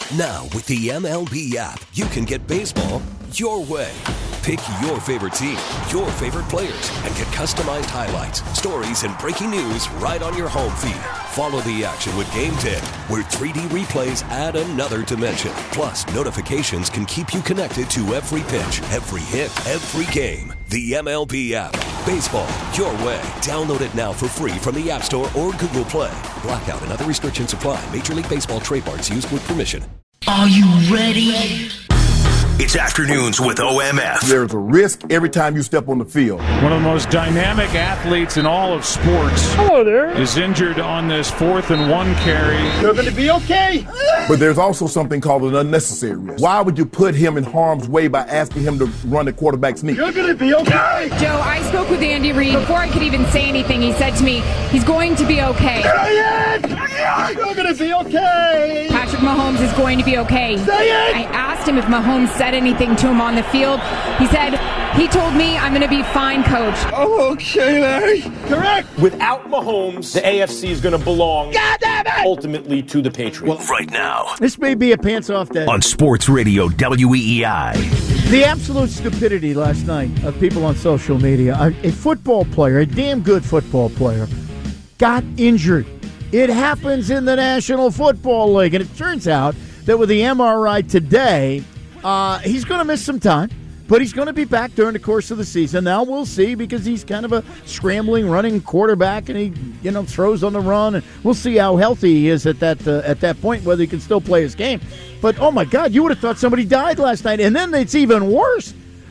Now, with the MLB app, you can get baseball your way. Pick your favorite team, your favorite players, and get customized highlights, stories, and breaking news right on your home feed. Follow the action with Game 10, where 3D replays add another dimension. Plus, notifications can keep you connected to every pitch, every hit, every game. The MLB app. Baseball your way. Download it now for free from the App Store or Google Play. Blackout and other restrictions apply. Major League Baseball trademarks used with permission. Are you ready? It's Afternoons with OMF. There's a risk every time you step on the field. One of the most dynamic athletes in all of sports. Hello there. Is injured on this 4th and 1 carry. You're going to be okay. But there's also something called an unnecessary risk. Why would you put him in harm's way by asking him to run a quarterback sneak? You're going to be okay. Joe, I spoke with Andy Reid. Before I could even say anything, he said to me, he's going to be okay. You're going to be okay. Patrick Mahomes is going to be okay. Say it. I asked him if Mahomes said anything to him on the field. He said, he told me I'm going to be fine, coach. Oh, okay, Larry. Correct. Without Mahomes, the AFC is going to belong ultimately to the Patriots. Right now This may be a pants-off day. on Sports Radio WEEI. The absolute stupidity last night of people on social media. A football player, a damn good football player, got injured. It happens in the National Football League, and it turns out that with the MRI today, he's going to miss some time, but he's going to be back during the course of the season. Now we'll see, because he's kind of a scrambling, running quarterback, and he, throws on the run, and we'll see how healthy he is at that point, whether he can still play his game. But oh my God, you would have thought somebody died last night, and then it's even worse.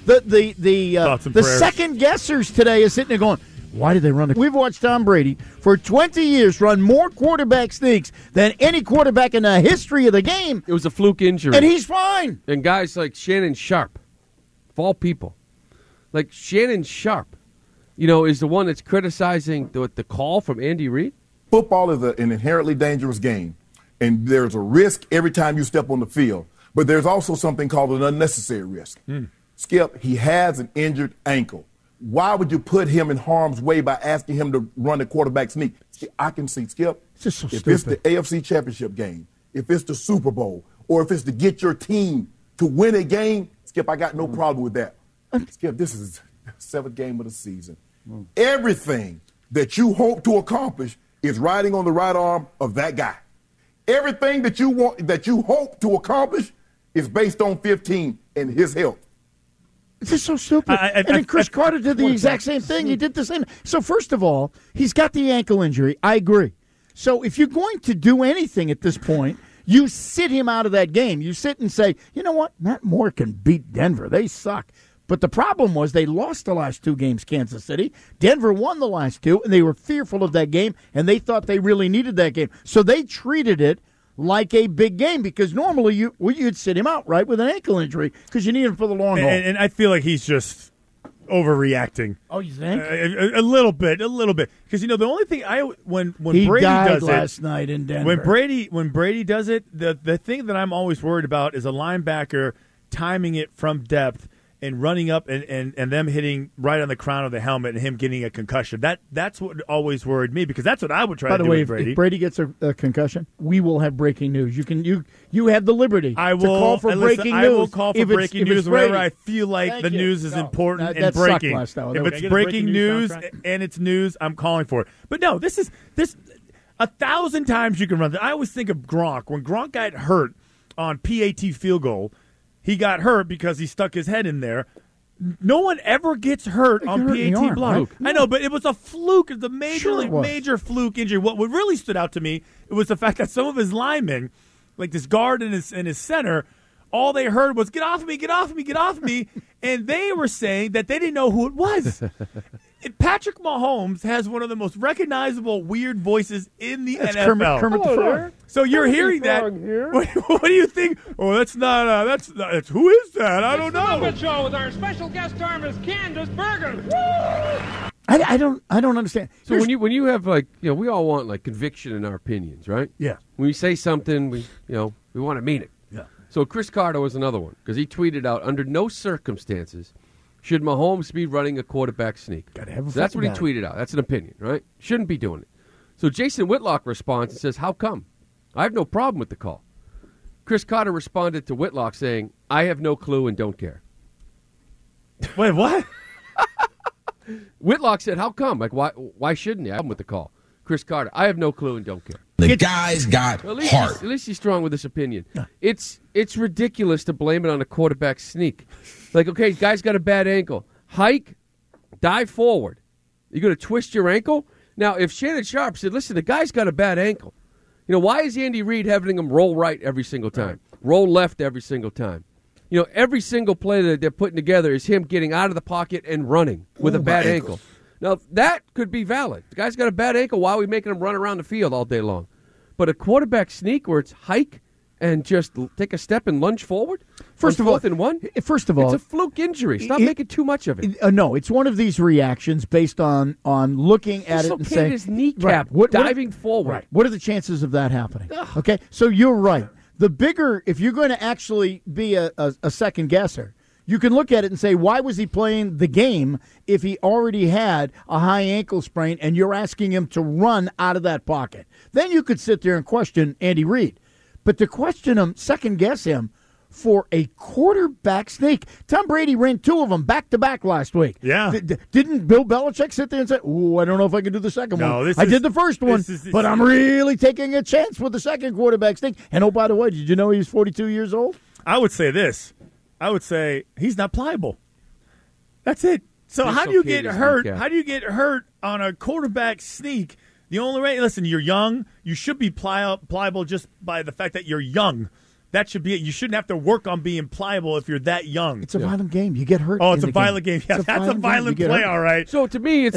The second guessers today is sitting there going, why did they run it? We've watched Tom Brady for 20 years run more quarterback sneaks than any quarterback in the history of the game. It was a fluke injury. And he's fine. And guys like Shannon Sharp, of all people, like Shannon Sharp, is the one that's criticizing the call from Andy Reid. Football is an inherently dangerous game, and there's a risk every time you step on the field. But there's also something called an unnecessary risk. Skip, he has an injured ankle. Why would you put him in harm's way by asking him to run a quarterback sneak? I can see, Skip, it's just so if stupid. it's the AFC Championship game, if it's the Super Bowl, or if it's to get your team to win a game, Skip, I got no problem with that. Skip, this is the 7th game of the season. Everything that you hope to accomplish is riding on the right arm of that guy. Everything that you hope to accomplish is based on 15 and his health. This is so stupid. And then Chris Carter did the exact same thing. He did the same. So first of all, he's got the ankle injury. I agree. So if you're going to do anything at this point, you sit him out of that game. You sit and say, you know what? Matt Moore can beat Denver. They suck. But the problem was they lost the last 2 games, Kansas City. Denver won the last 2, and they were fearful of that game, and they thought they really needed that game. So they treated it like a big game, because normally you'd sit him out, right, with an ankle injury, because you need him for the long haul. And I feel like he's just overreacting. Oh, you think? A little bit. Because the only thing when he Brady died does last night in Denver. When Brady does it, the thing that I'm always worried about is a linebacker timing it from depth and running up and them hitting right on the crown of the helmet and him getting a concussion. That's what always worried me, because that's what I would try to do with Brady. If Brady gets a concussion, we will have breaking news. You have the liberty to call for breaking news. I will call for breaking news wherever I feel like Thank the you. news is important and that breaking. sucked last hour. If it's breaking news and it's news, I'm calling for it. But no, this 1,000 times you can run. I always think of Gronk. When Gronk got hurt on PAT field goal, he got hurt because he stuck his head in there. No one ever gets hurt on PAT block. Right? I know, but it was a fluke. It was a major fluke injury. What really stood out to me, it was the fact that some of his linemen, like this guard and his center, all they heard was, "Get off me, get off me, get off me," and they were saying that they didn't know who it was. Patrick Mahomes has one of the most recognizable weird voices in the NFL. Kermit the Frog. So you're hearing that. What do you think? Oh, that's not. That's who is that? I don't know. It's the Muppet Show with our special guest star, Miss Candace Bergen. I don't understand. So when you have we all want conviction in our opinions, right? Yeah. When we say something, we want to mean it. Yeah. So Chris Carter was another one, because he tweeted out, under no circumstances should Mahomes be running a quarterback sneak. So that's what he tweeted out. That's an opinion, right? Shouldn't be doing it. So Jason Whitlock responds and says, how come? I have no problem with the call. Chris Carter responded to Whitlock saying, "I have no clue and don't care." Wait, what? Whitlock said, "How come? Like, why shouldn't he?" I'm with the call. Chris Carter, "I have no clue and don't care." The guy's got heart. At least he's strong with this opinion. It's ridiculous to blame it on a quarterback sneak. Like, okay, guy's got a bad ankle. Hike, dive forward. You going to twist your ankle? Now, if Shannon Sharpe said, "Listen, the guy's got a bad ankle," why is Andy Reid having him roll right every single time, roll left every single time? Every single play that they're putting together is him getting out of the pocket and running with a bad ankle. Now, that could be valid. The guy's got a bad ankle. Why are we making him run around the field all day long? But a quarterback sneak where it's hike and just take a step and lunge forward? First of all, it's a fluke injury. Stop making too much of it. No, it's one of these reactions based on looking at it and saying, his kneecap diving forward. Right. What are the chances of that happening? Okay, so you're right. The bigger, if you're going to actually be a second guesser, you can look at it and say, why was he playing the game if he already had a high ankle sprain and you're asking him to run out of that pocket? Then you could sit there and question Andy Reid. But to question him, second guess him for a quarterback sneak. Tom Brady ran 2 of them back-to-back last week. Yeah. Didn't Bill Belichick sit there and say, "Ooh, I don't know if I can do the second one. I did the first one, but I'm really taking a chance with the second quarterback sneak." And oh, by the way, did you know he was 42 years old? I would say this. I would say he's not pliable. That's it. So how do you get hurt? How do you get hurt on a quarterback sneak? The only way, listen, you're young. You should be pliable just by the fact that you're young. That should be it. You shouldn't have to work on being pliable if you're that young. It's a violent game. You get hurt. Oh, it's a violent game. Yeah, that's a violent play, all right. So to me,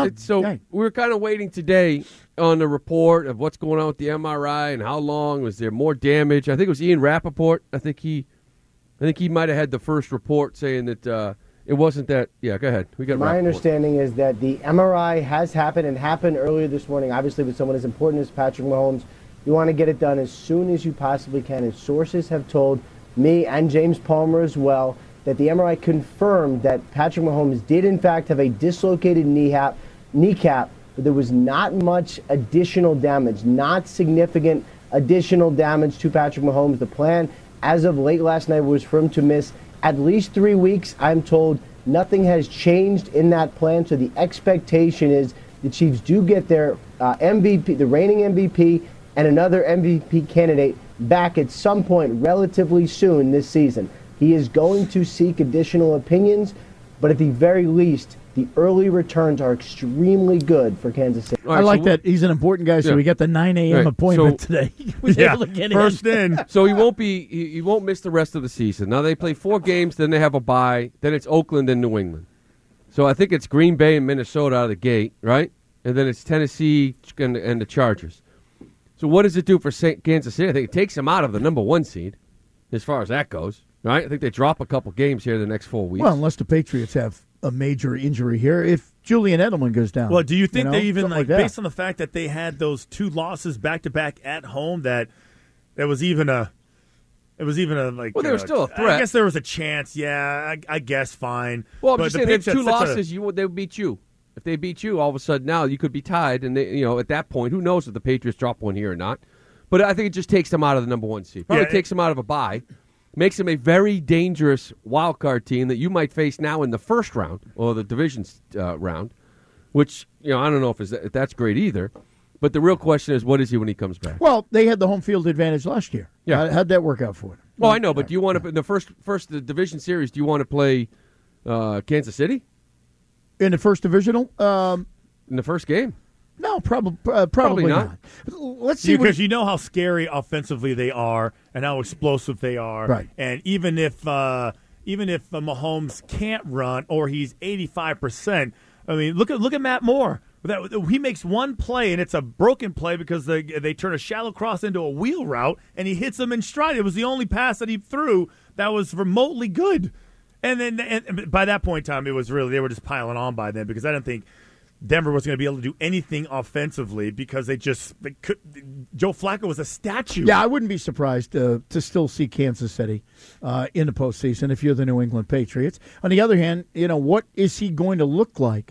we're kind of waiting today on the report of what's going on with the MRI and how long. Was there more damage? I think it was Ian Rappaport. I think he might have had the first report saying that it wasn't that. Yeah, go ahead. We got My Rappaport. understanding is that the MRI has happened and happened earlier this morning, obviously with someone as important as Patrick Mahomes. You want to get it done as soon as you possibly can. And sources have told me and James Palmer as well that the MRI confirmed that Patrick Mahomes did in fact have a dislocated kneecap, but there was not much additional damage, not significant additional damage to Patrick Mahomes. The plan as of late last night was for him to miss at least 3 weeks. I'm told nothing has changed in that plan, so the expectation is the Chiefs do get their MVP, the reigning MVP, and another MVP candidate back at some point relatively soon this season. He is going to seek additional opinions, but at the very least, the early returns are extremely good for Kansas City. I like that. He's an important guy, so we got the 9 a.m. appointment today. He was able to get first in. So he won't miss the rest of the season. Now they play 4 games, then they have a bye, then it's Oakland and New England. So I think it's Green Bay and Minnesota out of the gate, right? And then it's Tennessee and the Chargers. So what does it do for Kansas City? I think it takes them out of the number 1 seed, as far as that goes, right? I think they drop a couple games here the next 4 weeks. Well, unless the Patriots have a major injury here, if Julian Edelman goes down. Well, do you think they even, based on the fact that they had those 2 losses back-to-back at home, that was even a they were still a threat. I guess there was a chance, yeah, I guess fine. Well, I'm just saying, if 2 losses, they would beat you. If they beat you, all of a sudden now you could be tied, and at that point, who knows if the Patriots drop one here or not? But I think it just takes them out of the number 1 seed. Probably takes them out of a bye, makes them a very dangerous wild card team that you might face now in the first round or the division round, which I don't know if that's great either. But the real question is, what is he when he comes back? Well, they had the home field advantage last year. Yeah, how'd that work out for them? Well, I know, but do you want to in the first the division series? Do you want to play Kansas City? In the first divisional? In the first game? No, probably not. Let's see. Because you know how scary offensively they are and how explosive they are. Right. And even if Mahomes can't run or he's 85%, I mean, look at Matt Moore. He makes one play, and it's a broken play because they turn a shallow cross into a wheel route, and he hits them in stride. It was the only pass that he threw that was remotely good. And then by that point in time, it was really, they were just piling on by then because I didn't think Denver was going to be able to do anything offensively because they could. Joe Flacco was a statue. Yeah, I wouldn't be surprised to still see Kansas City in the postseason if you're the New England Patriots. On the other hand, what is he going to look like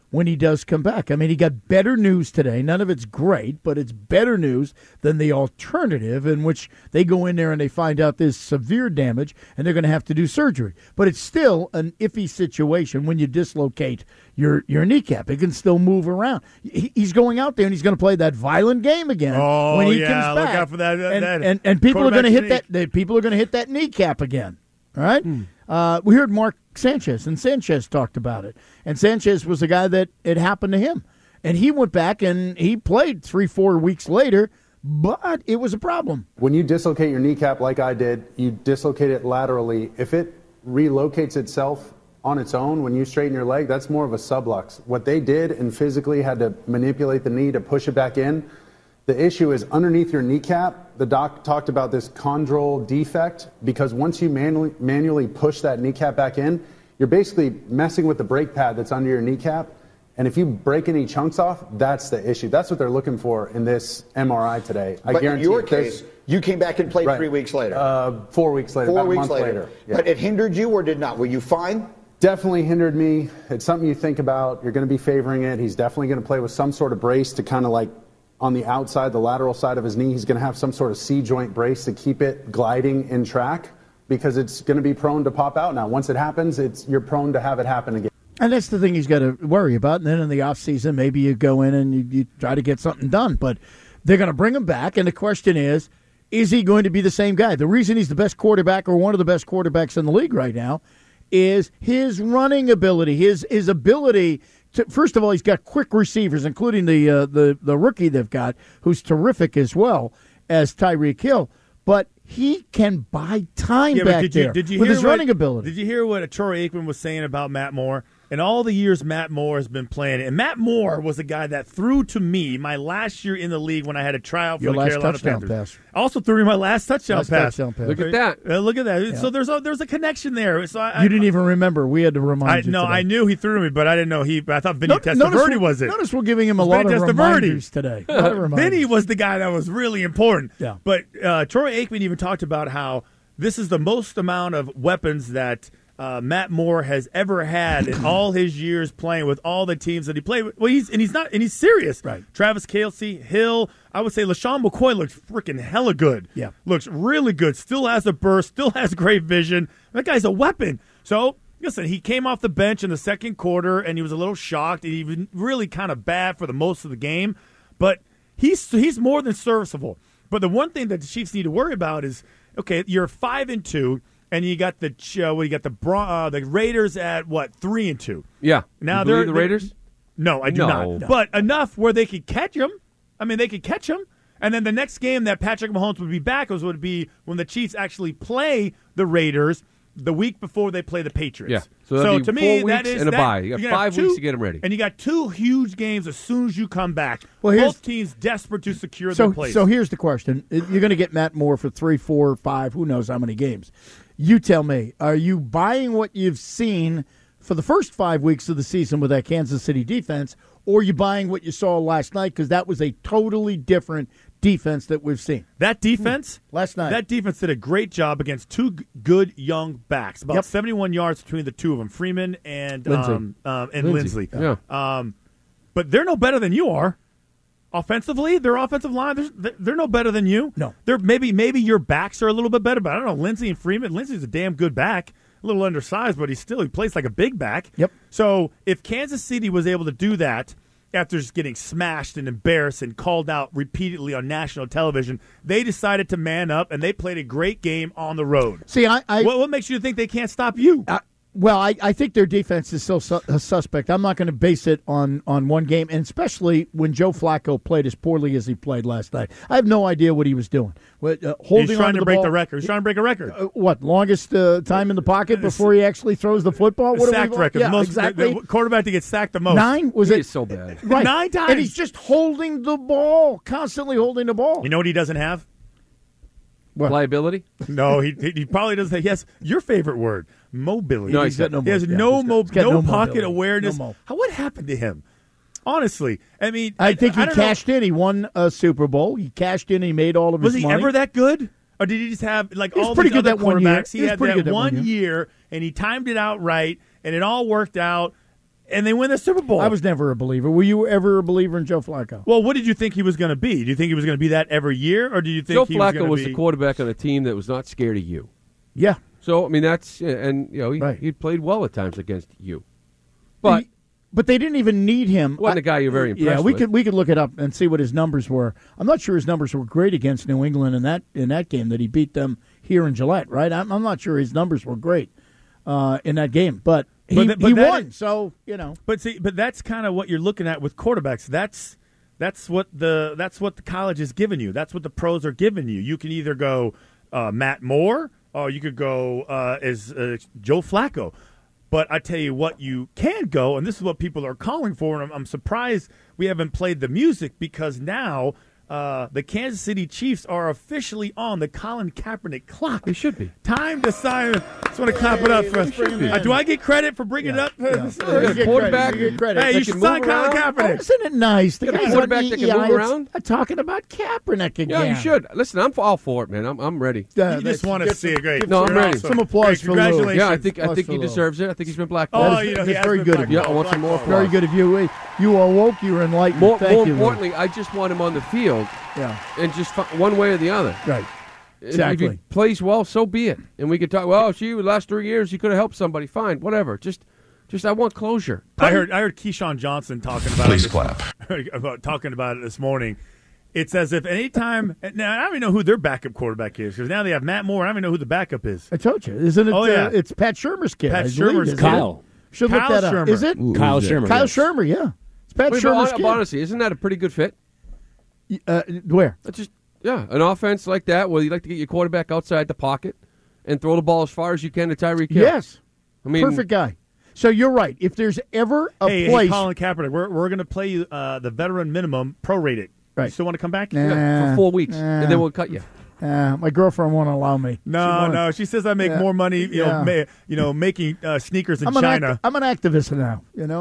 when he does come back. I mean, he got better news today. None of it's great, but it's better news than the alternative in which they go in there and they find out there's severe damage and they're going to have to do surgery. But it's still an iffy situation when you dislocate your kneecap. It can still move around. He's going out there and he's going to play that violent game again when he comes back. Look out for that. And people are going to hit that. People are going to hit that kneecap again. All right. We heard Mark Sanchez, and Sanchez talked about it. And Sanchez was the guy that it happened to him. And he went back and he played 3-4 weeks later, but it was a problem. When you dislocate your kneecap like I did, you dislocate it laterally. If it relocates itself on its own when you straighten your leg, that's more of a sublux. What they did and physically had to manipulate the knee to push it back in. The issue is underneath your kneecap, the doc talked about this chondral defect, because once you manually push that kneecap back in, you're basically messing with the brake pad that's under your kneecap. And if you break any chunks off, that's the issue. That's what they're looking for in this MRI today. I guarantee in your case, you came back and played 3 weeks later. 4 weeks later, 4 weeks about a month later. Yeah. But it hindered you or did not? Were you fine? Definitely hindered me. It's something you think about. You're going to be favoring it. He's definitely going to play with some sort of brace to kind of like on the outside, the lateral side of his knee. He's going to have some sort of C-joint brace to keep it gliding in track because it's going to be prone to pop out now. Once it happens, you're prone to have it happen again. And that's the thing he's got to worry about. And then in the offseason, maybe you go in and you try to get something done. But they're going to bring him back, and the question is he going to be the same guy? The reason he's the best quarterback or one of the best quarterbacks in the league right now is his running ability, his ability to, first of all, he's got quick receivers, including the rookie they've got, who's terrific as well as Tyreek Hill. But he can buy time back there with his running ability. Did you hear what Troy Aikman was saying about Matt Moore? In all the years Matt Moore has been playing, and Matt Moore was a guy that threw to me my last year in the league when I had a tryout for the Carolina Panthers. Pass. Also threw me my last touchdown pass. Look at that. Look at that. Yeah. So there's a connection there. So you didn't even remember. We had to remind you. No, today. I knew he threw me, but I didn't know I thought Vinny Testaverde was it. Notice we're giving him a lot of reminders today. Vinny was the guy that was really important. Yeah. But Troy Aikman even talked about how this is the most amount of weapons that Matt Moore has ever had in all his years playing with all the teams that he played with. Well, he's serious. Right. Travis Kelce, Hill. I would say LaShawn McCoy looks freaking hella good. Yeah. Looks really good. Still has a burst. Still has great vision. That guy's a weapon. So, listen, he came off the bench in the second quarter, and he was a little shocked. And he was really kind of bad for the most of the game. But he's more than serviceable. But the one thing that the Chiefs need to worry about is, okay, you're 5-2. And you got the Raiders at what 3-2. Yeah. Now they're the Raiders. No, I do not. No. But enough where they could catch them. I mean, they could catch them. And then the next game that Patrick Mahomes would be back would be when the Chiefs actually play the Raiders the week before they play the Patriots. Yeah. So to me, 4 weeks that is and a bye. You got 5 weeks to get them ready. And you got 2 huge games as soon as you come back. Well, both teams desperate to secure their place. So here's the question: you're going to get Matt Moore for 3, 4, 5, who knows how many games? You tell me, are you buying what you've seen for the first 5 weeks of the season with that Kansas City defense, or are you buying what you saw last night? Because that was a totally different defense that we've seen. That defense last night. That defense did a great job against 2 good young backs. About 71 yards between the two of them, Freeman and Lindsey. Yeah. But they're no better than you are. Offensively, their offensive line, they're no better than you. No. They're maybe your backs are a little bit better, but I don't know. Lindsey and Freeman. Lindsey's a damn good back. A little undersized, but he plays like a big back. Yep. So if Kansas City was able to do that after just getting smashed and embarrassed and called out repeatedly on national television, they decided to man up, and they played a great game on the road. See, what makes you think they can't stop you? Well, I think their defense is still suspect. I'm not going to base it on one game, and especially when Joe Flacco played as poorly as he played last night. I have no idea what he was doing. Holding He's trying to break ball. the record. He's trying to break a record. What, longest time in the pocket before he actually throws the football? Sack record. Yeah, exactly. The quarterback to get sacked the most. 9? Was it? He's so bad. Right. 9 times. And he's just holding the ball, constantly holding the ball. You know what he doesn't have? What? Liability? No, he probably doesn't. Yes, your favorite word, mobility. No, he's got no. He has no pocket mobility. awareness. No mo. What happened to him? Honestly, I mean, I think he don't cashed in. He won a Super Bowl. He cashed in. He made all of his money. Was he ever that good? Or did he just have like all pretty these good other that 1 year. quarterbacks? He had that one year, and he timed it out right, and it all worked out. and they win the Super Bowl. I was never a believer. Were you ever a believer in Joe Flacco? Well, what did you think he was going to be? Do you think he was going to be that every year, or do you think Joe he was Flacco going was to be... the quarterback on a team that was not scared of you? Yeah. So, I mean, that's, and, he played well at times against you. But they didn't even need him. Wasn't a guy you're very impressed with. we could look it up and see what his numbers were. I'm not sure his numbers were great against New England in that game that he beat them here in Gillette, right? I'm not sure his numbers were great in that game, but he won. So But that's kind of what you're looking at with quarterbacks. That's what the college is giving you. That's what the pros are giving you. You can either go Matt Moore or you could go as Joe Flacco. But I tell you what, you can go, and this is what people are calling for, and I'm surprised we haven't played the music because now the Kansas City Chiefs are officially on the Colin Kaepernick clock. They should be. Time to sign. Just want to clap it up for us. Do I get credit for bringing it up? Quarterback. You get credit. Hey, you should sign Colin Kaepernick. Isn't it nice? The guy's quarterback on that can move around. Talking about Kaepernick again. Yeah, you should. Listen, I'm all for it, man. I'm ready. You just want to see it. Great. No, I'm ready. Some applause for Lou. Congratulations. Yeah, I think he deserves it. I think he's been blackballed. Oh, That's very good of you. Yeah, I want some more applause. Very good of you. You are woke. You're enlightened. More Thank you. importantly, I just want him on the field. Yeah. And just one way or the other. Right. Exactly. If he plays well, so be it. And we could talk, well, the last 3 years he could have helped somebody. Fine, whatever. Just I want closure. I heard Keyshawn Johnson talking about Please clap. talking about it this morning. It's as if anytime now I don't even know who their backup quarterback is because now they have Matt Moore. I don't even know who the backup is. I told you, isn't it? Oh, yeah. It's Pat Shermer's kid. Pat Shermer's kid. Kyle. Should look that up. Shermer. Is it Kyle Shermer? Kyle yes. Shermer. Yeah, it's Pat Shermer's kid. Honestly, isn't that a pretty good fit? Where? An offense like that where you like to get your quarterback outside the pocket and throw the ball as far as you can to Tyreek Hill. Yes. I mean, perfect guy. So you're right. If there's ever a Hey, place, Colin Kaepernick, we're going to play you the veteran minimum prorated. Right. You still want to come back? for 4 weeks, and then we'll cut you. my girlfriend won't allow me. No. She says I make more money, making sneakers in China. I'm an activist now,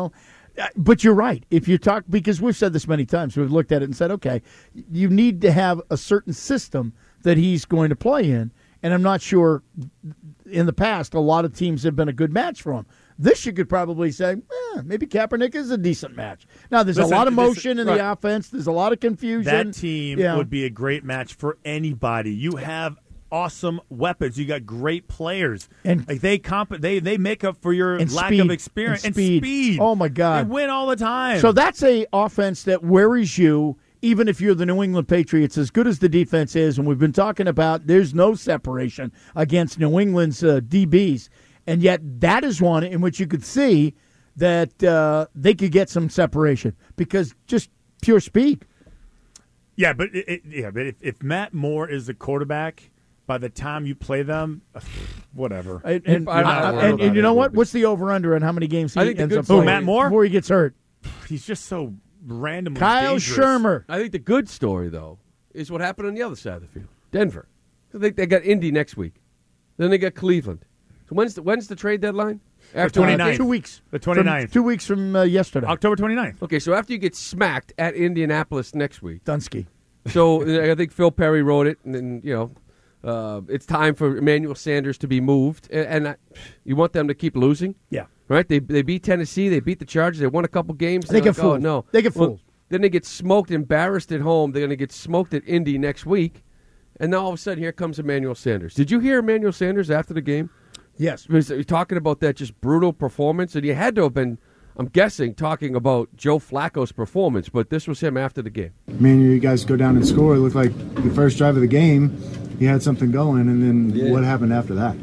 But you're right. If you talk, because we've said this many times, we've looked at it and said, okay, you need to have a certain system that he's going to play in. And I'm not sure in the past a lot of teams have been a good match for him. This you could probably say, maybe Kaepernick is a decent match. Now, there's a lot of motion in the offense. There's a lot of confusion. That team would be a great match for anybody. You have awesome weapons. You got great players, and like they make up for your lack of experience and speed. Oh my God, they win all the time. So that's a offense that worries you, even if you're the New England Patriots. As good as the defense is, and we've been talking about, there's no separation against New England's DBs, and yet that is one in which you could see that they could get some separation because just pure speed. Yeah, but if Matt Moore is the quarterback, by the time you play them, whatever. And you know what? What's the over-under on how many games he ends up playing? Matt Moore? Before he gets hurt. He's just so randomly Kyle dangerous. Shermer. I think the good story, though, is what happened on the other side of the field. Denver. They got Indy next week. Then they got Cleveland. So when's the trade deadline? After 29th. 2 weeks. The 29th. 2 weeks from yesterday. October 29th. Okay, so after you get smacked at Indianapolis next week. Dunsky. So I think Phil Perry wrote it, and then, it's time for Emmanuel Sanders to be moved. And you want them to keep losing? Yeah. Right? They beat Tennessee. They beat the Chargers. They won a couple games. They get fooled. Oh, no. They get fooled. Then they get smoked, embarrassed at home. They're going to get smoked at Indy next week. And now all of a sudden, here comes Emmanuel Sanders. Did you hear Emmanuel Sanders after the game? Yes. He was talking about that just brutal performance. And he had to have been, I'm guessing, talking about Joe Flacco's performance. But this was him after the game. Emmanuel, you guys go down and score. It looked like the first drive of the game, you had something going. And then what happened after that?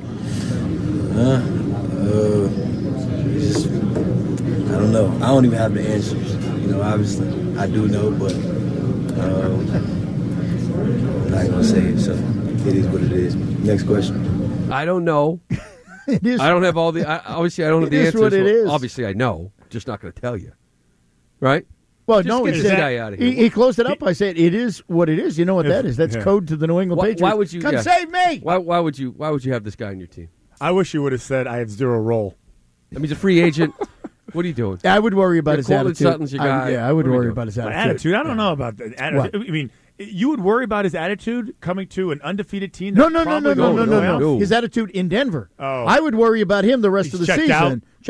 I don't know. I don't even have the answers. Obviously, I do know, but I'm not going to say it, so it is what it is. Next question. I don't know. It is. I don't have all the. Obviously, I don't have the answers. It is what it is. Obviously, I know. Just not going to tell you. Right? Well, just no, get he this said, guy out of here. He closed it up by saying it is what it is. You know what that is? That's code to the New England Patriots. Why would you come save me? Why would you have this guy on your team? I wish you would have said I have zero role. I mean, he's a free agent. What are you doing? I would worry about his attitude. Sutton's your guy. I would worry about his attitude. I don't know about that attitude. What? I mean, you would worry about his attitude coming to an undefeated team. No. No. His attitude in Denver. Oh. I would worry about him the rest He's of the checked season. out? Checked out.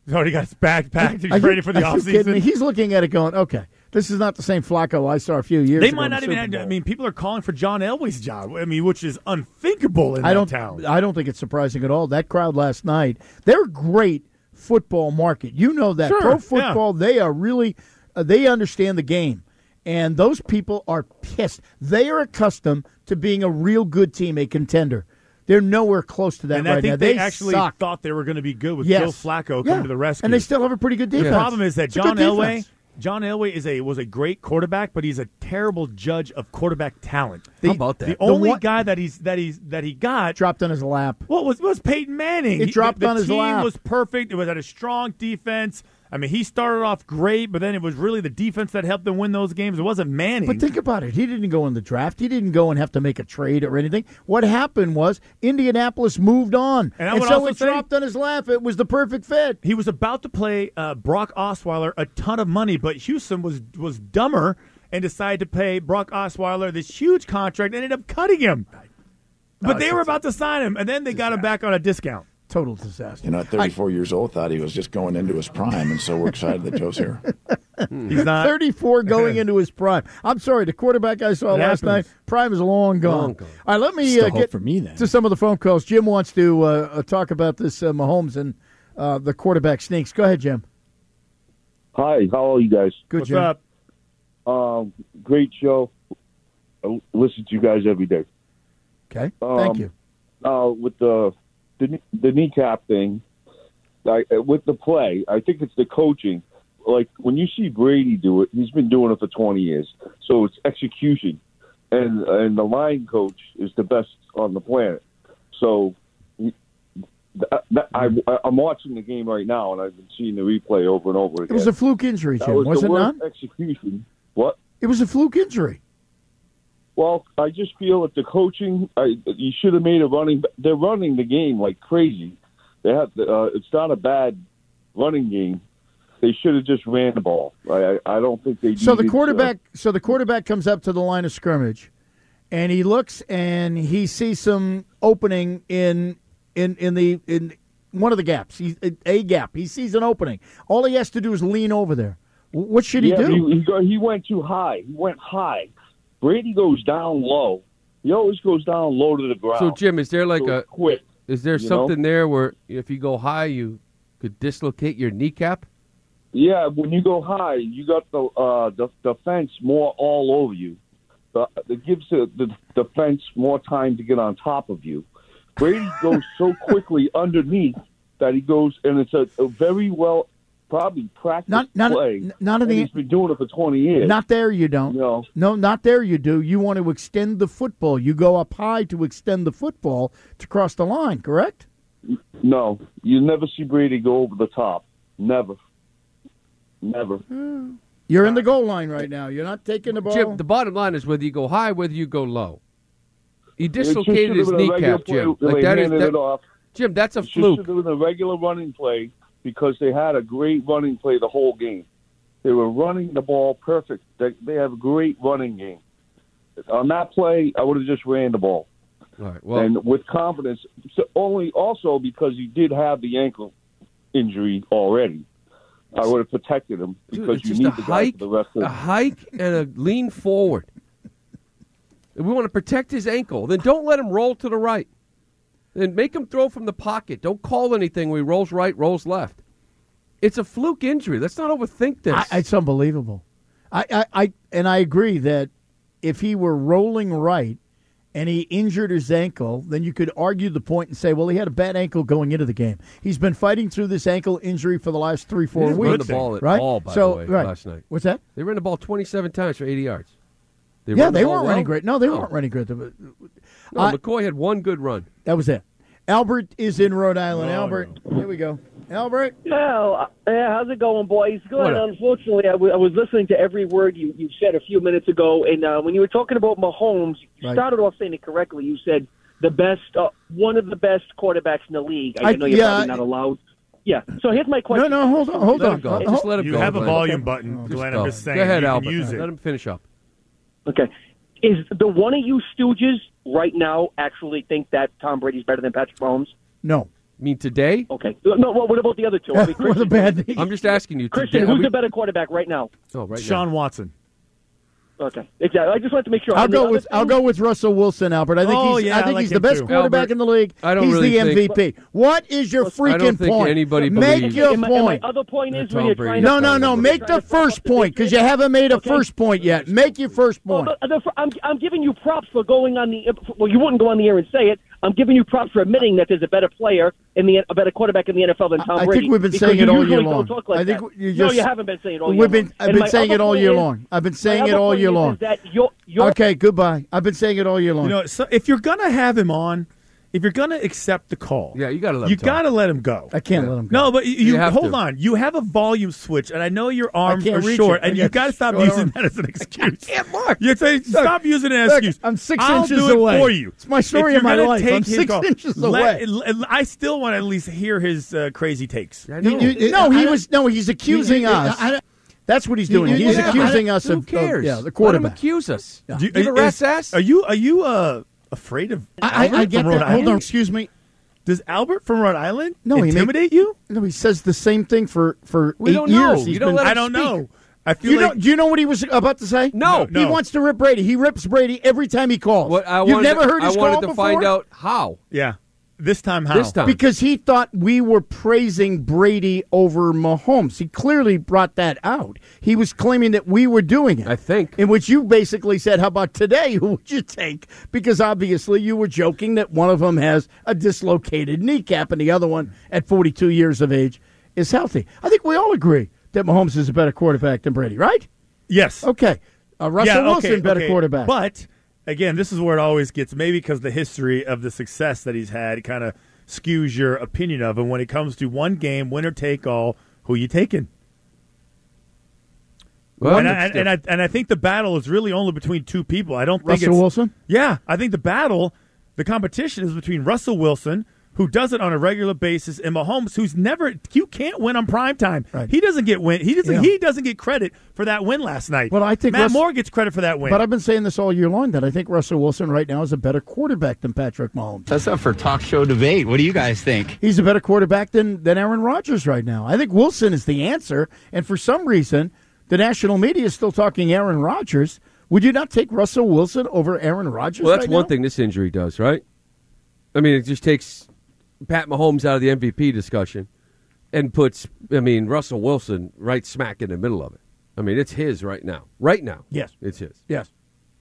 He's already got his bag packed. He's ready for the Are you kidding me? offseason. He's looking at it going, okay, this is not the same Flacco I saw a few years They ago. might in the not even Super have, Bowl. people are calling for John Elway's job, which is unthinkable in that town. I don't think it's surprising at all. That crowd last night, they're a great football market. You know that. Sure, Pro football, they are really, they understand the game. And those people are pissed. They are accustomed to being a real good team, a contender. They're nowhere close to that And right I think now. they actually suck. thought they were going to be good with Yes. Joe Flacco Yeah. coming to the rescue. And they still have a pretty good defense. The problem is that It's a good defense. John Elway was a great quarterback, but he's a terrible judge of quarterback talent. How about that? The only guy that he got dropped on his lap. What was Peyton Manning? It dropped the on his lap. The team was perfect. It was at a strong defense. I mean, he started off great, but then it was really the defense that helped them win those games. It wasn't Manning. But think about it. He didn't go in the draft. He didn't go and have to make a trade or anything. What happened was Indianapolis moved on. And I And would so also it say- dropped on his lap. It was the perfect fit. He was about to play Brock Osweiler a ton of money, but Houston was dumber and decided to pay Brock Osweiler this huge contract and ended up cutting him. But they were about to sign him, and then they got him back on a discount. Total disaster. At 34 years old, thought he was just going into his prime, and so we're excited that Joe's here. He's not 34 going into his prime. I'm sorry, the quarterback I saw It last happens. night, prime is long gone. Long gone. All right, let me Still hope get for me, then. to some of the phone calls. Jim wants to talk about this Mahomes and the quarterback sneaks. Go ahead, Jim. Hi, how are you guys? Good, Jim. Great show. I listen to you guys every day. Okay, thank you. With the kneecap thing, with the play, I think it's the coaching. Like, when you see Brady do it, he's been doing it for 20 years. So it's execution. And the line coach is the best on the planet. So I'm watching the game right now, and I've been seeing the replay over and over again. It was a fluke injury, That Jim, was was the it not? worst execution. What? It was a fluke injury. Well, I just feel that the coaching, you should have made a running. They're running the game like crazy. They have. It's not a bad running game. They should have just ran the ball. I don't think they. So the needed, quarterback comes up to the line of scrimmage, and he looks and he sees some opening in one of the gaps. A gap. He sees an opening. All he has to do is lean over there. What should he do? He went too high. He went high. Brady goes down low. He always goes down low to the ground. So, Jim, is there like So quick? Is there something there where if you go high, you could dislocate your kneecap? Yeah, when you go high, you got the fence more all over you. It gives the fence more time to get on top of you. Brady goes so quickly underneath that he goes, and it's a very well probably practiced play. He's been doing it for 20 years. Not there you don't. No. No, not there you do. You want to extend the football. You go up high to extend the football to cross the line, correct? No, you never see Brady go over the top. Never. You're in the goal line right now. You're not taking the ball. Jim, the bottom line is whether you go high, whether you go low. He It just dislocated his should have been a regular kneecap, play. Jim. They Like that is handed it off. Jim, that's a It fluke. should have been a regular running play because they had a great running play the whole game. They were running the ball perfect. They have a great running game. On that play, I would have just ran the ball. All right, well, And with confidence, also because he did have the ankle injury already. I would have protected him because it's you just need a the guy hike, for the rest of a hike and a lean forward. If we want to protect his ankle, then don't let him roll to the right. Then make him throw from the pocket. Don't call anything when he rolls right, rolls left. It's a fluke injury. Let's not overthink this. It's unbelievable. I agree that if he were rolling right and he injured his ankle, then you could argue the point and say, well, he had a bad ankle going into the game. He's been fighting through this ankle injury for the last 3-4 They didn't weeks. run the ball at right? all, by so, the way, right. last night. What's that? They ran the ball 27 times for 80 yards. They ran the ball weren't well? running great. No, they No. weren't running great. No, McCoy had one good run. That was it. Albert is in Rhode Island. Albert, here we go. Albert? Yeah, how's it going, boys? Good. What up? Unfortunately, I was listening to every word you said a few minutes ago, and when you were talking about Mahomes, you Right. started off saying it correctly. You said the best, one of the best quarterbacks in the league. I know you're probably not allowed. Yeah. So here's my question. No, hold on. Hold on. Just let him You go. have a Glenn. volume button, Just Glenn. go. I'm just saying. Go ahead, you Albert. can use it. Let him finish up. Okay. Is the one of you stooges right now actually think that Tom Brady's better than Patrick Mahomes? No. mean today? Okay. No, what about the other two? I mean, What a bad knee. I'm just asking you. Christian, today, who's the better quarterback right now? Oh, right Sean Watson. Okay, exactly. I just wanted to make sure. I'll go with Russell Wilson, Albert. I think he's the best quarterback in the league. He's the MVP. What is your freaking point? Make your point. My other point is when Tom you're Brady. trying to No. Make the first point because you haven't made a first point yet. Make your first point. I'm giving you props for going on the. Well, you wouldn't go on the air and say it. I'm giving you props for admitting that there's a better player a better quarterback in the NFL than Tom Brady. I think we've been saying it all year long. I think no, you haven't been saying it all year long. I've been saying it all year long. I've been saying it all year long. Okay, goodbye. I've been saying it all year long. You know, so if you're gonna have him on, if you're gonna accept the call, you got to let him. You got to let him go. I can't let him go. No, but you hold on. You have a volume switch, and I know your arms are short, and you got to stop using that as an excuse. I can't look. You're saying stop using it as an excuse. I'm 6 I'll inches do it away. for you. It's my story of my life. I'm 6 inches away. I still want to at least hear his crazy takes. He's accusing us. That's what he's doing. He's accusing us of the quarterback. Let him accuse us. Are you afraid of Albert I get from Rhode that. Island? Hold on, excuse me. Does Albert from Rhode Island No, intimidate you? No, he says the same thing for 8 don't years. know. I don't know. I feel do you know what he was about to say? No. He wants to rip Brady. He rips Brady every time he calls. You've never heard his call before? I wanted to find out how. Yeah. This time how? Because he thought we were praising Brady over Mahomes. He clearly brought that out. He was claiming that we were doing it. I think. In which you basically said, how about today? Who would you take? Because obviously you were joking that one of them has a dislocated kneecap and the other one at 42 years of age is healthy. I think we all agree that Mahomes is a better quarterback than Brady, right? Yes. Okay. Russell Wilson, better quarterback. But again, this is where it always gets, maybe because the history of the success that he's had kind of skews your opinion of him. When it comes to one game, winner take all, who you taking? Well, and I think the battle is really only between two people. I don't think Russell Wilson? Yeah, I think the competition is between Russell Wilson, who does it on a regular basis, and Mahomes, who's never. You can't win on primetime. Right. He doesn't get win. He doesn't get credit for that win last night. Well, I think Matt Moore gets credit for that win. But I've been saying this all year long that I think Russell Wilson right now is a better quarterback than Patrick Mahomes. That's up for talk show debate. What do you guys think? He's a better quarterback than Aaron Rodgers right now. I think Wilson is the answer, and for some reason, the national media is still talking Aaron Rodgers. Would you not take Russell Wilson over Aaron Rodgers? Well, that's one thing this injury does, right? I mean, it just takes Pat Mahomes out of the MVP discussion and puts, Russell Wilson right smack in the middle of it. I mean, it's his right now. Right now. Yes. It's his. Yes.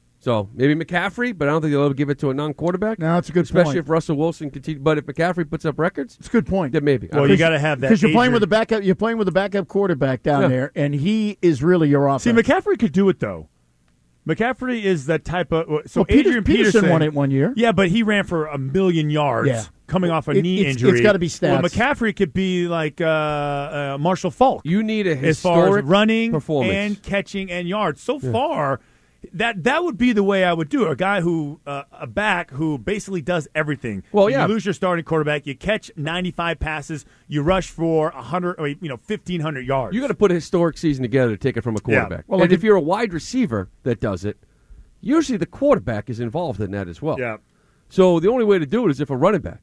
So maybe McCaffrey, but I don't think they'll ever give it to a non-quarterback. No, that's a good Especially point. if Russell Wilson continues. But if McCaffrey puts up records, it's a good point. Then maybe. Well, you got to have that because you're playing with a backup. You're playing with a backup quarterback down there, and he is really your offense. See, McCaffrey could do it though. McCaffrey is that type of. So Adrian Peterson won it 1 year. Yeah, but he ran for 1,000,000 yards coming off a knee injury. It's got to be stats. Well, McCaffrey could be like Marshall Falk. You need a historic as far as running performance and catching and yards. So far, that would be the way I would do it. A guy who a back who basically does everything. Well, you lose your starting quarterback. You catch 95 passes. You rush for 100, 1,500 yards. You got to put a historic season together to take it from a quarterback. Yeah. Well, and if you're a wide receiver that does it, usually the quarterback is involved in that as well. Yeah. So the only way to do it is if a running back,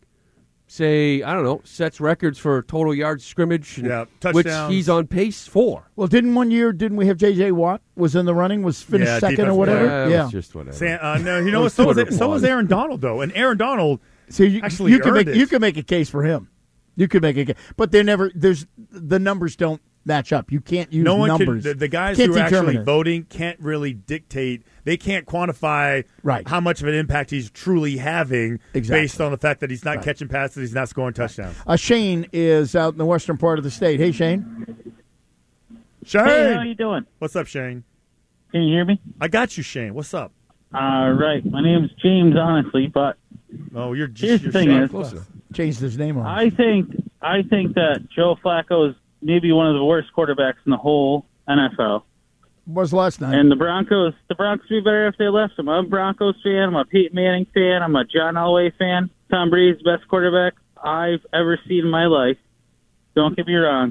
say, I don't know, sets records for total yards scrimmage, which he's on pace for. Well, didn't we have J.J. Watt was in the running, was finished second or whatever? Yeah, it was just whatever. No, you know what? So was Aaron Donald, though. And Aaron Donald actually you can make a case for him. You could make a case. But the numbers don't match up. You can't use numbers. The guys who are actually voting can't really dictate. They can't quantify how much of an impact he's truly having based on the fact that he's not catching passes, he's not scoring touchdowns. Shane is out in the western part of the state. Hey, Shane. Shane! Hey, how you doing? What's up, Shane? Can you hear me? I got you, Shane. What's up? Right. My name's James, honestly, but here's the thing is, changed his name on. I think that Joe Flacco is maybe one of the worst quarterbacks in the whole NFL. Was last night. And the Broncos would be better if they left him. I'm a Broncos fan. I'm a Peyton Manning fan. I'm a John Elway fan. Tom Brady's the best quarterback I've ever seen in my life. Don't get me wrong.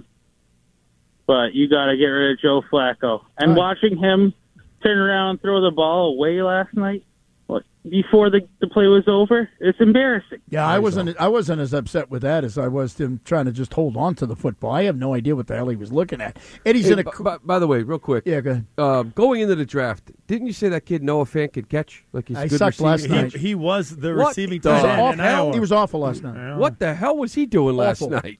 But you got to get rid of Joe Flacco. And watching him turn around and throw the ball away last night, before the play was over. It's embarrassing. Yeah, I wasn't as upset with that as I was him trying to just hold on to the football. I have no idea what the hell he was looking at. Eddie's in a. By the way, real quick. Yeah, go ahead. Going into the draft, didn't you say that kid Noah Fant could catch? Like he's I good sucked last receiving? night. He was the What receiving the tight end in hell? Iowa. He was awful last night. What the hell was he doing last night?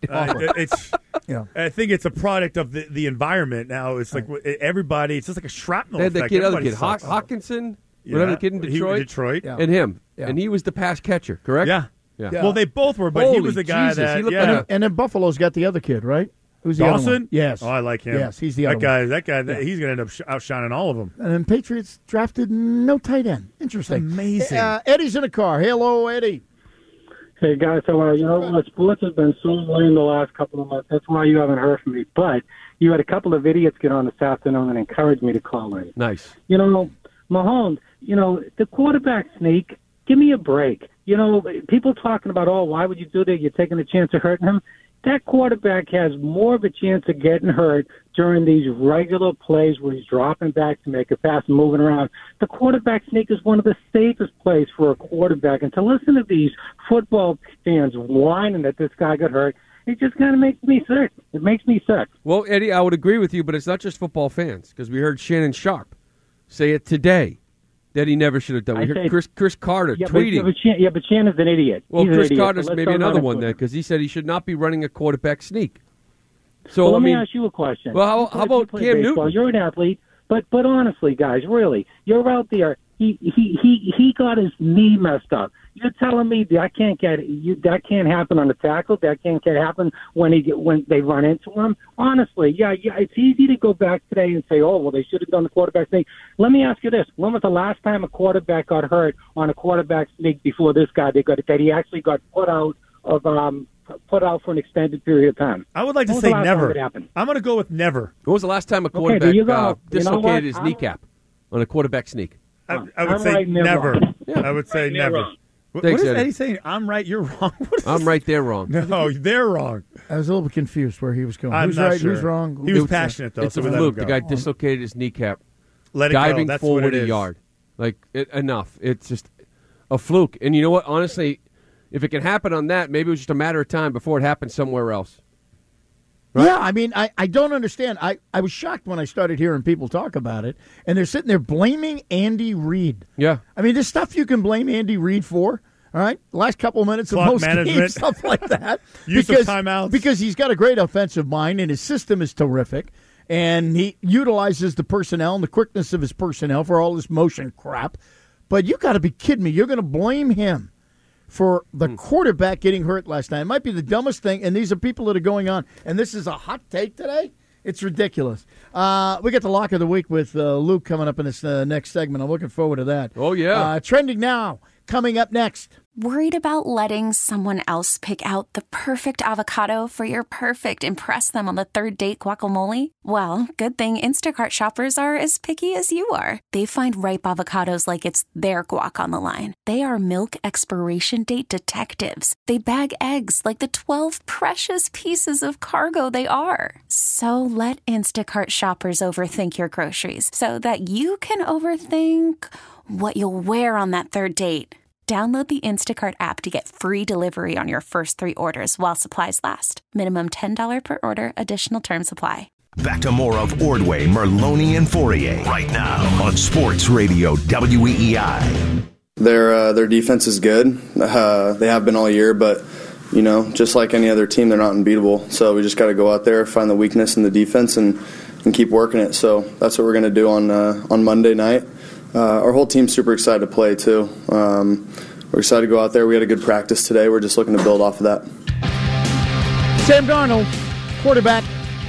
I think it's a product of the environment now. It's like everybody. It's just like a shrapnel They had the effect. kid, other Everybody kid, sucks. Hawkinson, Yeah. whatever the kid in He- Detroit, Detroit. Yeah. and him, Yeah. and he was the pass catcher, correct? Yeah. Yeah. Well, they both were, but he Holy was the guy Jesus, that. he looked Yeah. like a- And then Buffalo's got the other kid, right? Who's the other Dawson? one? Yes. Oh, I like him. Yes, he's the other one. That guy, he's going to end up outshining all of them. And then Patriots drafted no tight end. Interesting. Amazing. Eddie's in the car. Hello, Eddie. Hey, guys, how are you? You know what? Sports has been so lame the last couple of months. That's why you haven't heard from me. But you had a couple of idiots get on this afternoon and encourage me to call in. Nice. You know, Mahomes, the quarterback sneak, give me a break. People talking about, why would you do that? You're taking a chance of hurting him. That quarterback has more of a chance of getting hurt during these regular plays where he's dropping back to make a pass and moving around. The quarterback sneak is one of the safest plays for a quarterback. And to listen to these football fans whining that this guy got hurt, it just kind of makes me sick. It makes me sick. Well, Eddie, I would agree with you, but it's not just football fans because we heard Shannon Sharp say it today that he never should have done. We heard Chris Carter tweeting. But Shannon's an idiot. Well, He's an Chris idiot. Carter's So let's maybe don't another run one into then it. because he said he should not be running a quarterback sneak. So Let I me mean, ask you a question. Well, how about play Cam baseball. Newton? You're an athlete, but honestly, guys, really, you're out there. He got his knee messed up. You're telling me that that can't happen on the tackle. That can't happen when they run into him. Honestly, yeah, it's easy to go back today and say, oh, well, they should have done the quarterback sneak. Let me ask you this: when was the last time a quarterback got hurt on a quarterback sneak before this guy? That he actually got put out for an extended period of time. I would like to When was say the last time never. it happened? I'm going to go with never. When was the last time a there quarterback you go. You know what? dislocated his I'm- kneecap on a quarterback sneak? I would I'm say right, never. never. I would say Right, never. never. What Thanks, is Eddie. Eddie saying? I'm right, you're wrong. I'm right, they're wrong. No, they're wrong. I was a little confused where he was going. I'm who's not right? sure. Who's wrong? He was passionate, though. It's so a we let him fluke. The go. guy dislocated his kneecap. Let it go. diving That's what forward it a is. yard. Enough. It's just a fluke. And you know what? Honestly, if it can happen on that, maybe it was just a matter of time before it happened somewhere else. Right? Yeah, I mean, I don't understand. I was shocked when I started hearing people talk about it, and they're sitting there blaming Andy Reid. Yeah. I mean, there's stuff you can blame Andy Reid for, all right? Last couple of minutes of Clock most management. games, stuff like that. Use of timeouts. Because he's got a great offensive mind, and his system is terrific, and he utilizes the personnel and the quickness of his personnel for all this motion crap. But you got to be kidding me. You're going to blame him for the quarterback getting hurt last night. It might be the dumbest thing, and these are people that are going on. And this is a hot take today? It's ridiculous. We got the lock of the week with Luke coming up in this next segment. I'm looking forward to that. Oh, yeah. Trending now, coming up next. Worried about letting someone else pick out the perfect avocado for your perfect impress them on the third date guacamole? Well, good thing Instacart shoppers are as picky as you are. They find ripe avocados like it's their guac on the line. They are milk expiration date detectives. They bag eggs like the 12 precious pieces of cargo they are. So let Instacart shoppers overthink your groceries so that you can overthink what you'll wear on that third date. Download the Instacart app to get free delivery on your first 3 orders while supplies last. Minimum $10 per order. Additional terms apply. Back to more of Ordway, Merloni, and Fourier right now on Sports Radio WEEI. Their defense is good. They have been all year, but just like any other team, they're not unbeatable. So we just got to go out there, find the weakness in the defense, and keep working it. So that's what we're going to do on Monday night. Our whole team's super excited to play, too. We're excited to go out there. We had a good practice today. We're just looking to build off of that. Sam Darnold, quarterback,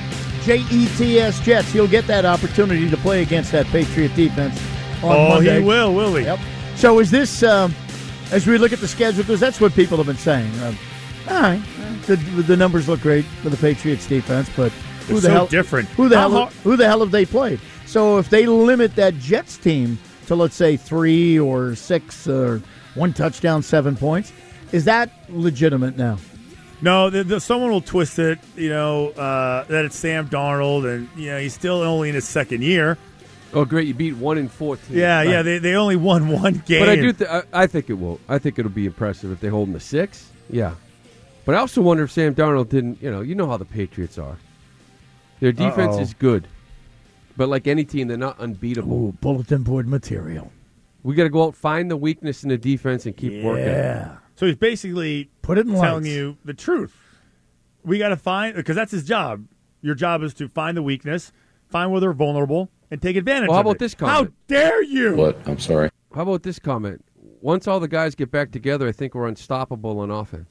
Jets Jets. He'll get that opportunity to play against that Patriot defense on Monday. He will he? Yep. So is this, as we look at the schedule, because that's what people have been saying, all right, the numbers look great for the Patriots defense, but who the hell different? Who the hell have they played? So if they limit that Jets team to, let's say, 3 or 6 or 1 touchdown, 7 points, is that legitimate now? No, someone will twist it, that it's Sam Darnold, and he's still only in his second year. Oh, great! You beat 1-14. Yeah. They only won one game. But I do. I think it will. I think it'll be impressive if they hold them to 6. Yeah. But I also wonder if Sam Darnold didn't. You know how the Patriots are. Their defense is good, but like any team, they're not unbeatable. Ooh, bulletin board material. We got to go out, find the weakness in the defense, and keep working. Yeah. So he's basically Put it in telling lights. you the truth. We got to find, because that's his job. Your job is to find the weakness, find where they're vulnerable, and take advantage Well, how of about it. this comment? How dare you? What? I'm sorry. How about this comment? Once all the guys get back together, I think we're unstoppable on offense.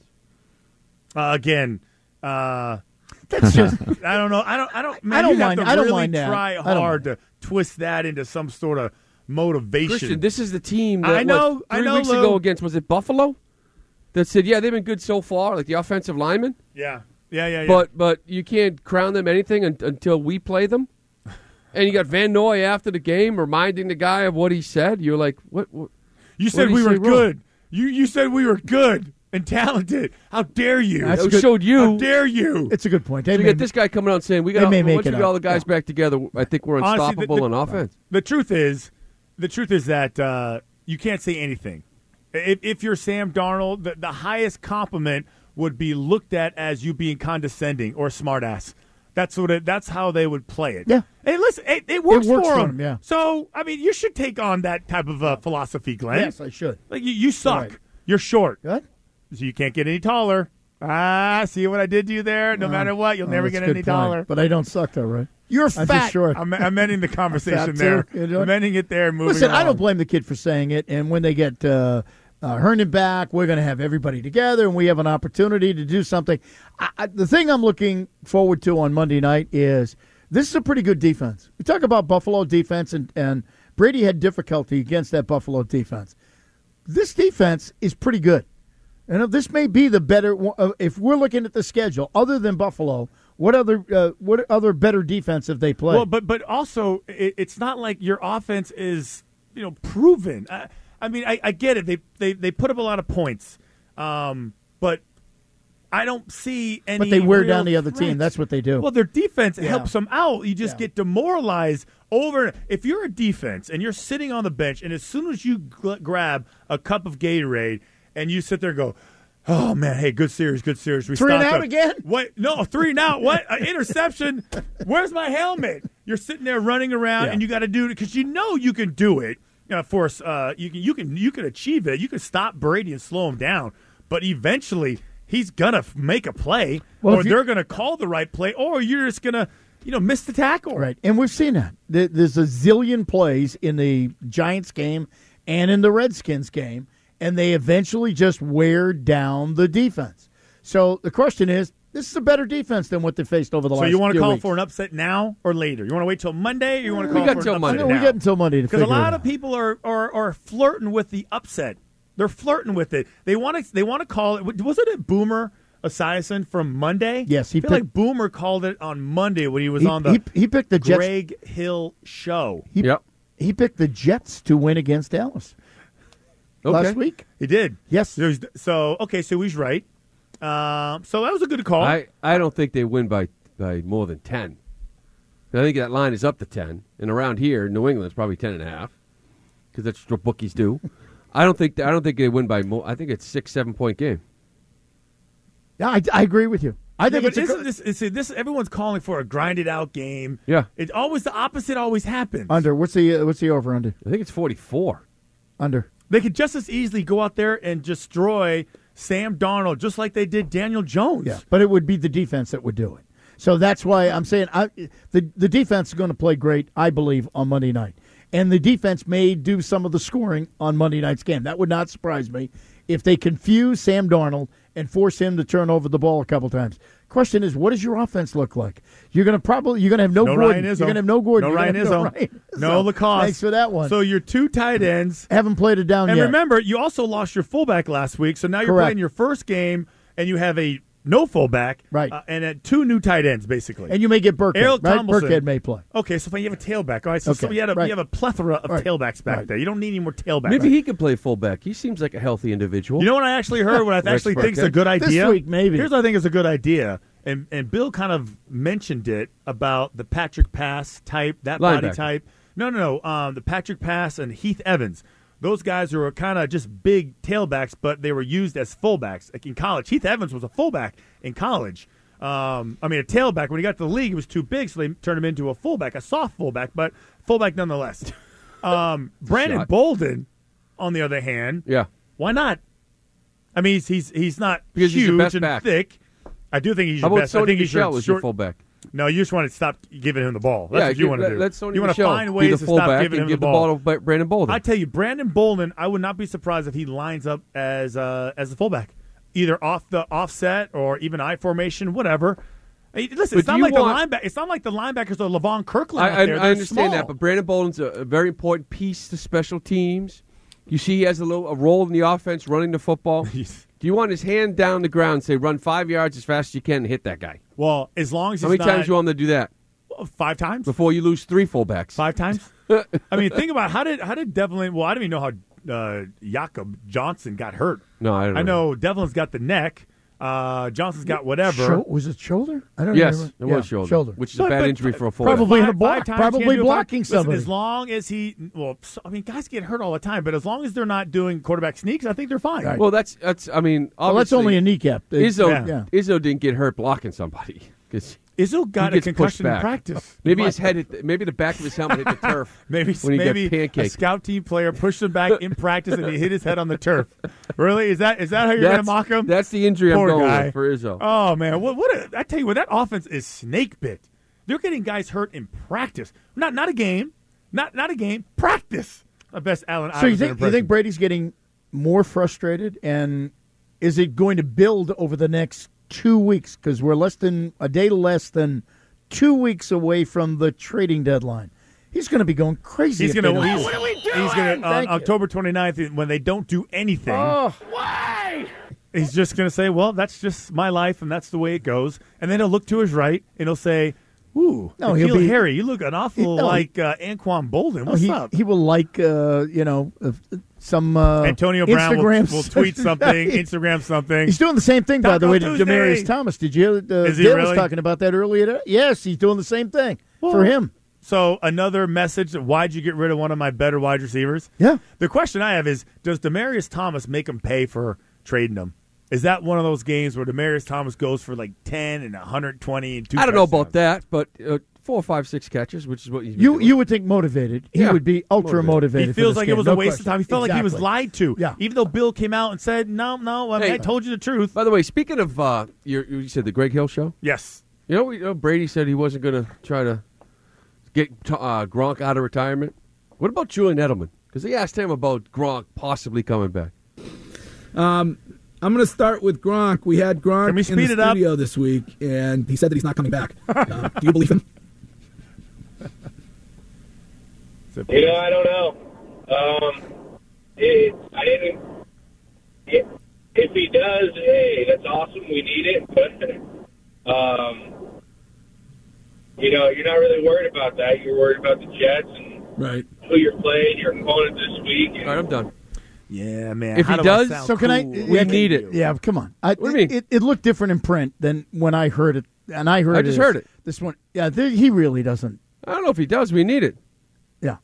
Again, That's just. I don't know. I don't. Man, I don't you'd have mind- to I don't really mind that. try I don't hard to twist that into some sort of motivation. Christian, this is the team that I know. 3 weeks Lou. ago against, was it Buffalo? That said, yeah, they've been good so far, like the offensive linemen. Yeah. But you can't crown them anything until we play them. And you got Van Noy after the game reminding the guy of what he said. You're like, what You said did he we were say wrong? good. You said we were good and talented. How dare you? That's It good. showed you. How dare you? It's a good point. So you get this guy coming out and saying, they may make once we it get all up. the guys back together, I think we're Honestly, unstoppable on offense. The truth is that you can't say anything. If you're Sam Darnold, the highest compliment would be looked at as you being condescending or smartass. That's how they would play it. Yeah. Hey, listen, it works works for for them. them, yeah. So, I mean, you should take on that type of philosophy, Glenn. Yes, I should. Like you suck. Right. You're short. Good. So you can't get any taller. See what I did to you there? No matter what, you'll never that's get a good any point. taller. But I don't suck, though, right? You're I'm fat. just short. I'm ending the conversation there. I'm ending it there. Moving Listen, I on. don't blame the kid for saying it. And when they get Herndon back, we're going to have everybody together, and we have an opportunity to do something. The thing I'm looking forward to on Monday night is this is a pretty good defense. We talk about Buffalo defense, and Brady had difficulty against that Buffalo defense. This defense is pretty good. And this may be the better if we're looking at the schedule. Other than Buffalo, what other better defense have they played? Well, but also it's not like your offense is proven. I mean, I get it. They put up a lot of points, but I don't see any. But they wear real down the other threats. team. That's what they do. Well, their defense helps them out. You just get demoralized over. If you're a defense and you're sitting on the bench, and as soon as you grab a cup of Gatorade and you sit there and go, oh, man, hey, good series. We 3 and stopped out up. again? What? No, 3 and out. What? An interception. Where's my helmet? You're sitting there running around, and you got to do it because you know you can do it. You can achieve it. You can stop Brady and slow him down, but eventually he's gonna make a play, or they're gonna call the right play, or you're just gonna miss the tackle. Right, and we've seen that. There's a zillion plays in the Giants game and in the Redskins game, and they eventually just wear down the defense. So the question is, this is a better defense than what they faced over the last So you want to few call weeks. for an upset now or later? You want to wait till Monday, or you want to We call got for till an Monday. upset We now? got until Monday to Because a figure it lot out. of people are flirting with the upset. They're flirting with it. They want to call it. Wasn't it Boomer Esiason from Monday? Yes, he I feel like Boomer called it on Monday when he was on the he picked the Jets. Greg Hill show. He picked the Jets to win against Dallas last week. He did. Yes. So he's right. So that was a good call. I don't think they win by more than 10. I think that line is up to 10. And around here, New England's probably 10.5 because that's what bookies do. I don't think they win by more. I think it's 6-7 point game. Yeah, I agree with you. I think but it's this everyone's calling for a grinded out game. Yeah. It's always the opposite always happens. under. What's the over under? I think it's 44. Under. They could just as easily go out there and destroy Sam Darnold just like they did Daniel Jones. Yeah, but it would be the defense that would do it. So that's why I'm saying the defense is going to play great, I believe, on Monday night. And the defense may do some of the scoring on Monday night's game. That would not surprise me if they confuse Sam Darnold and force him to turn over the ball a couple times. Question is, what does your offense look like? You're going to have no Gordon. Ryan Izzo. You're going to have no Gordon. No You're Ryan gonna have Izzo. No Lacoste. Thanks for that one. So your two tight ends haven't played it down and yet. remember, you also lost your fullback last week, so now you're Correct. playing your first game, and you have a no fullback, right? And two new tight ends, basically. And you may get Burkhead. Errol Right? Tomlinson. Burkhead may play. Okay, so you have a tailback. All right, so Okay, you have right. a plethora of Right. tailbacks back Right. there. You don't need any more tailbacks. Maybe he could play fullback. He seems like a healthy individual. You know what I actually heard? What I Rex actually think is a Burkhead. good idea. This week, maybe. Here's what I think is a good idea. And Bill kind of mentioned it about the Patrick Pass type, that body Linebacker. type. No. The Patrick Pass and Heath Evans. Those guys were kind of just big tailbacks, but they were used as fullbacks. Like in college, Heath Evans was a fullback in college. A tailback. When he got to the league, he was too big, so they turned him into a fullback, a soft fullback, but fullback nonetheless. Brandon Bolden, on the other hand, why not? I mean, he's not because huge he's your best and back. thick. I do think he's How your about best. I Sony think he's Michel your was your fullback? No, you just want to stop giving him the ball. That's what you want to do. Let Sony you want to Michel find be ways the to fullback stop giving and him give the ball. to Brandon Bolden. I tell you, Brandon Bolden, I would not be surprised if he lines up as a fullback, either off the offset or even I formation, whatever. Hey, listen, it's not like the linebackers are LaVon Kirkland out there. I understand small. that, but Brandon Bolden's a very important piece to special teams. You see, he has a role in the offense, running the football. Do you want his hand down the ground and say, run 5 yards as fast as you can and hit that guy? Well, as long as How many times do you want him to do that? 5 times. Before you lose 3 fullbacks. 5 times? I mean, think about how did Devlin – well, I don't even know how Jakob Johnson got hurt. No, I don't know. I know Devlin's got the neck. Johnson's got whatever. Was it shoulder? I don't Yes, remember. it was shoulder. Which is a bad injury for a fullback. Probably in a block. 5 times Probably you blocking listen, somebody. as long as he – well, guys get hurt all the time, but as long as they're not doing quarterback sneaks, I think they're fine. Right. Well, that's I mean, well, that's only a kneecap. Izzo didn't get hurt blocking somebody because Izzo got a concussion in practice. Maybe his head, maybe the back of his helmet hit the turf. maybe when he got pancaked. A scout team player pushed him back in practice and he hit his head on the turf. Really? Is that how you're going to mock him? That's the injury Poor I'm going guy. with for Izzo. Oh man, I tell you what, that offense is snake bit. They're getting guys hurt in practice. Not a game. Not a game. Practice. The best Allen Iverson So you think Brady's getting more frustrated, and is it going to build over the next 2 weeks? Because we're less than 2 weeks away from the trading deadline. He's going to be going crazy. He's going to. What are we doing? He's going to on October 29th when they don't do anything. Oh, why? He's just going to say, "Well, that's just my life, and that's the way it goes." And then he'll look to his right and he'll say, "Ooh, no, he'll be Harry. You look an awful like Anquan Bolden. What's up?" He will like some Antonio Brown will tweet something, Right. Instagram something. He's doing the same thing, by the way, to Tuesday. Demaryius Thomas. Did you? Is he Dale really? was talking about that earlier. Yes, he's doing the same thing for him. So another message: why'd you get rid of one of my better wide receivers? Yeah. The question I have is: does Demaryius Thomas make him pay for trading him? Is that one of those games where Demaryius Thomas goes for like 10 and 120 and 2 I don't know about touchdowns? that, but 4, 5, 6 catches, which is what you would think motivated. He would be ultra motivated. He feels for like this it was game. a No waste of time. He felt like he was Exactly. lied to. Yeah. Even though Bill came out and said, no, I told you the truth. By the way, speaking of, you said the Greg Hill show? Yes. You know, Brady said he wasn't going to try to get Gronk out of retirement. What about Julian Edelman? Because they asked him about Gronk possibly coming back. I'm going to start with Gronk. We had Gronk Can we in speed the it up? studio this week, and he said that he's not coming back. Do you believe him? I don't know. If he does, hey, that's awesome. We need it. But, you're not really worried about that. You're worried about the Jets and who you're playing, your opponent this week. All right, I'm done. Yeah, man. If How he do I does, sound So can cool? I? we need it. Yeah, come on. What do you mean? It looked different in print than when I heard it, and I heard. I just heard it. This one, yeah, he really doesn't. I don't know if he does. We need it. Yeah.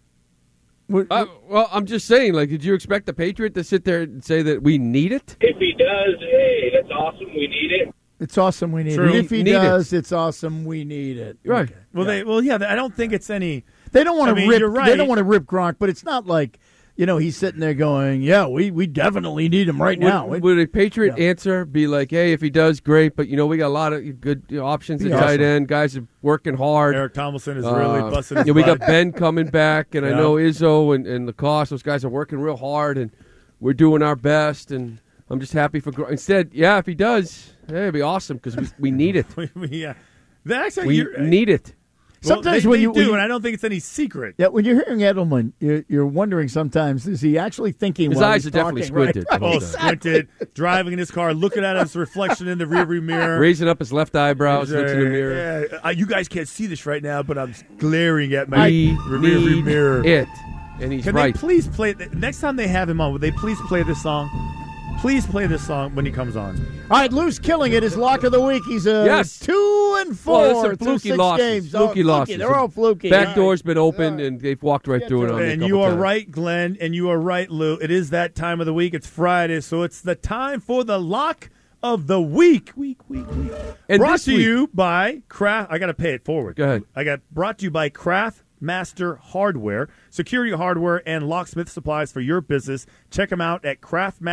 Well, I'm just saying, did you expect the Patriot to sit there and say that we need it? If he does, hey, that's awesome. We need it. It's awesome. We need True. it. If he Need does, it's awesome. We need it. Right. Okay. Well, I don't think it's any. They don't want to rip. You're right. They don't want to rip Gronk, but it's not like he's sitting there going, "Yeah, we definitely need him right now." Would a Patriot answer be like, "Hey, if he does, great, but we got a lot of good options at tight end. Guys are working hard. Eric Tomlinson is really busting his we butt. got Ben coming back, and I know Izzo and Lacoste. Those guys are working real hard, and we're doing our best. And I'm just happy for Gronk. Instead, if he does, it'd be awesome because we need it. Yeah, actually, We need it. Sometimes they when you do, when and I don't think it's any secret. Yeah, when you're hearing Edelman, you're wondering sometimes, is he actually thinking? His while eyes he's are definitely talking, right? squinted. Right, Well, Squinted, driving in his car, looking at his reflection in the rearview mirror, raising up his left eyebrows, looks in the mirror. Yeah, you guys can't see this right now, but I'm glaring at my We rearview need mirror. it, and he's Can right. they please play next time they have him on? Would they please play this song? Please play this song when he comes on. All right, Lou's killing it. His lock of the week. He's 2-4 Well, through fluky 6 losses. games. Fluky losses. They're all fluky. Back door's been open, and they've walked right through it on me a And couple you are times. right, Glenn, and you are right, Lou. It is that time of the week. It's Friday, so it's the time for the lock of the week. And brought this to week- you by Craft. I got to pay it forward. Go ahead. I got brought to you by Craftmaster Hardware, security hardware and locksmith supplies for your business. Check them out at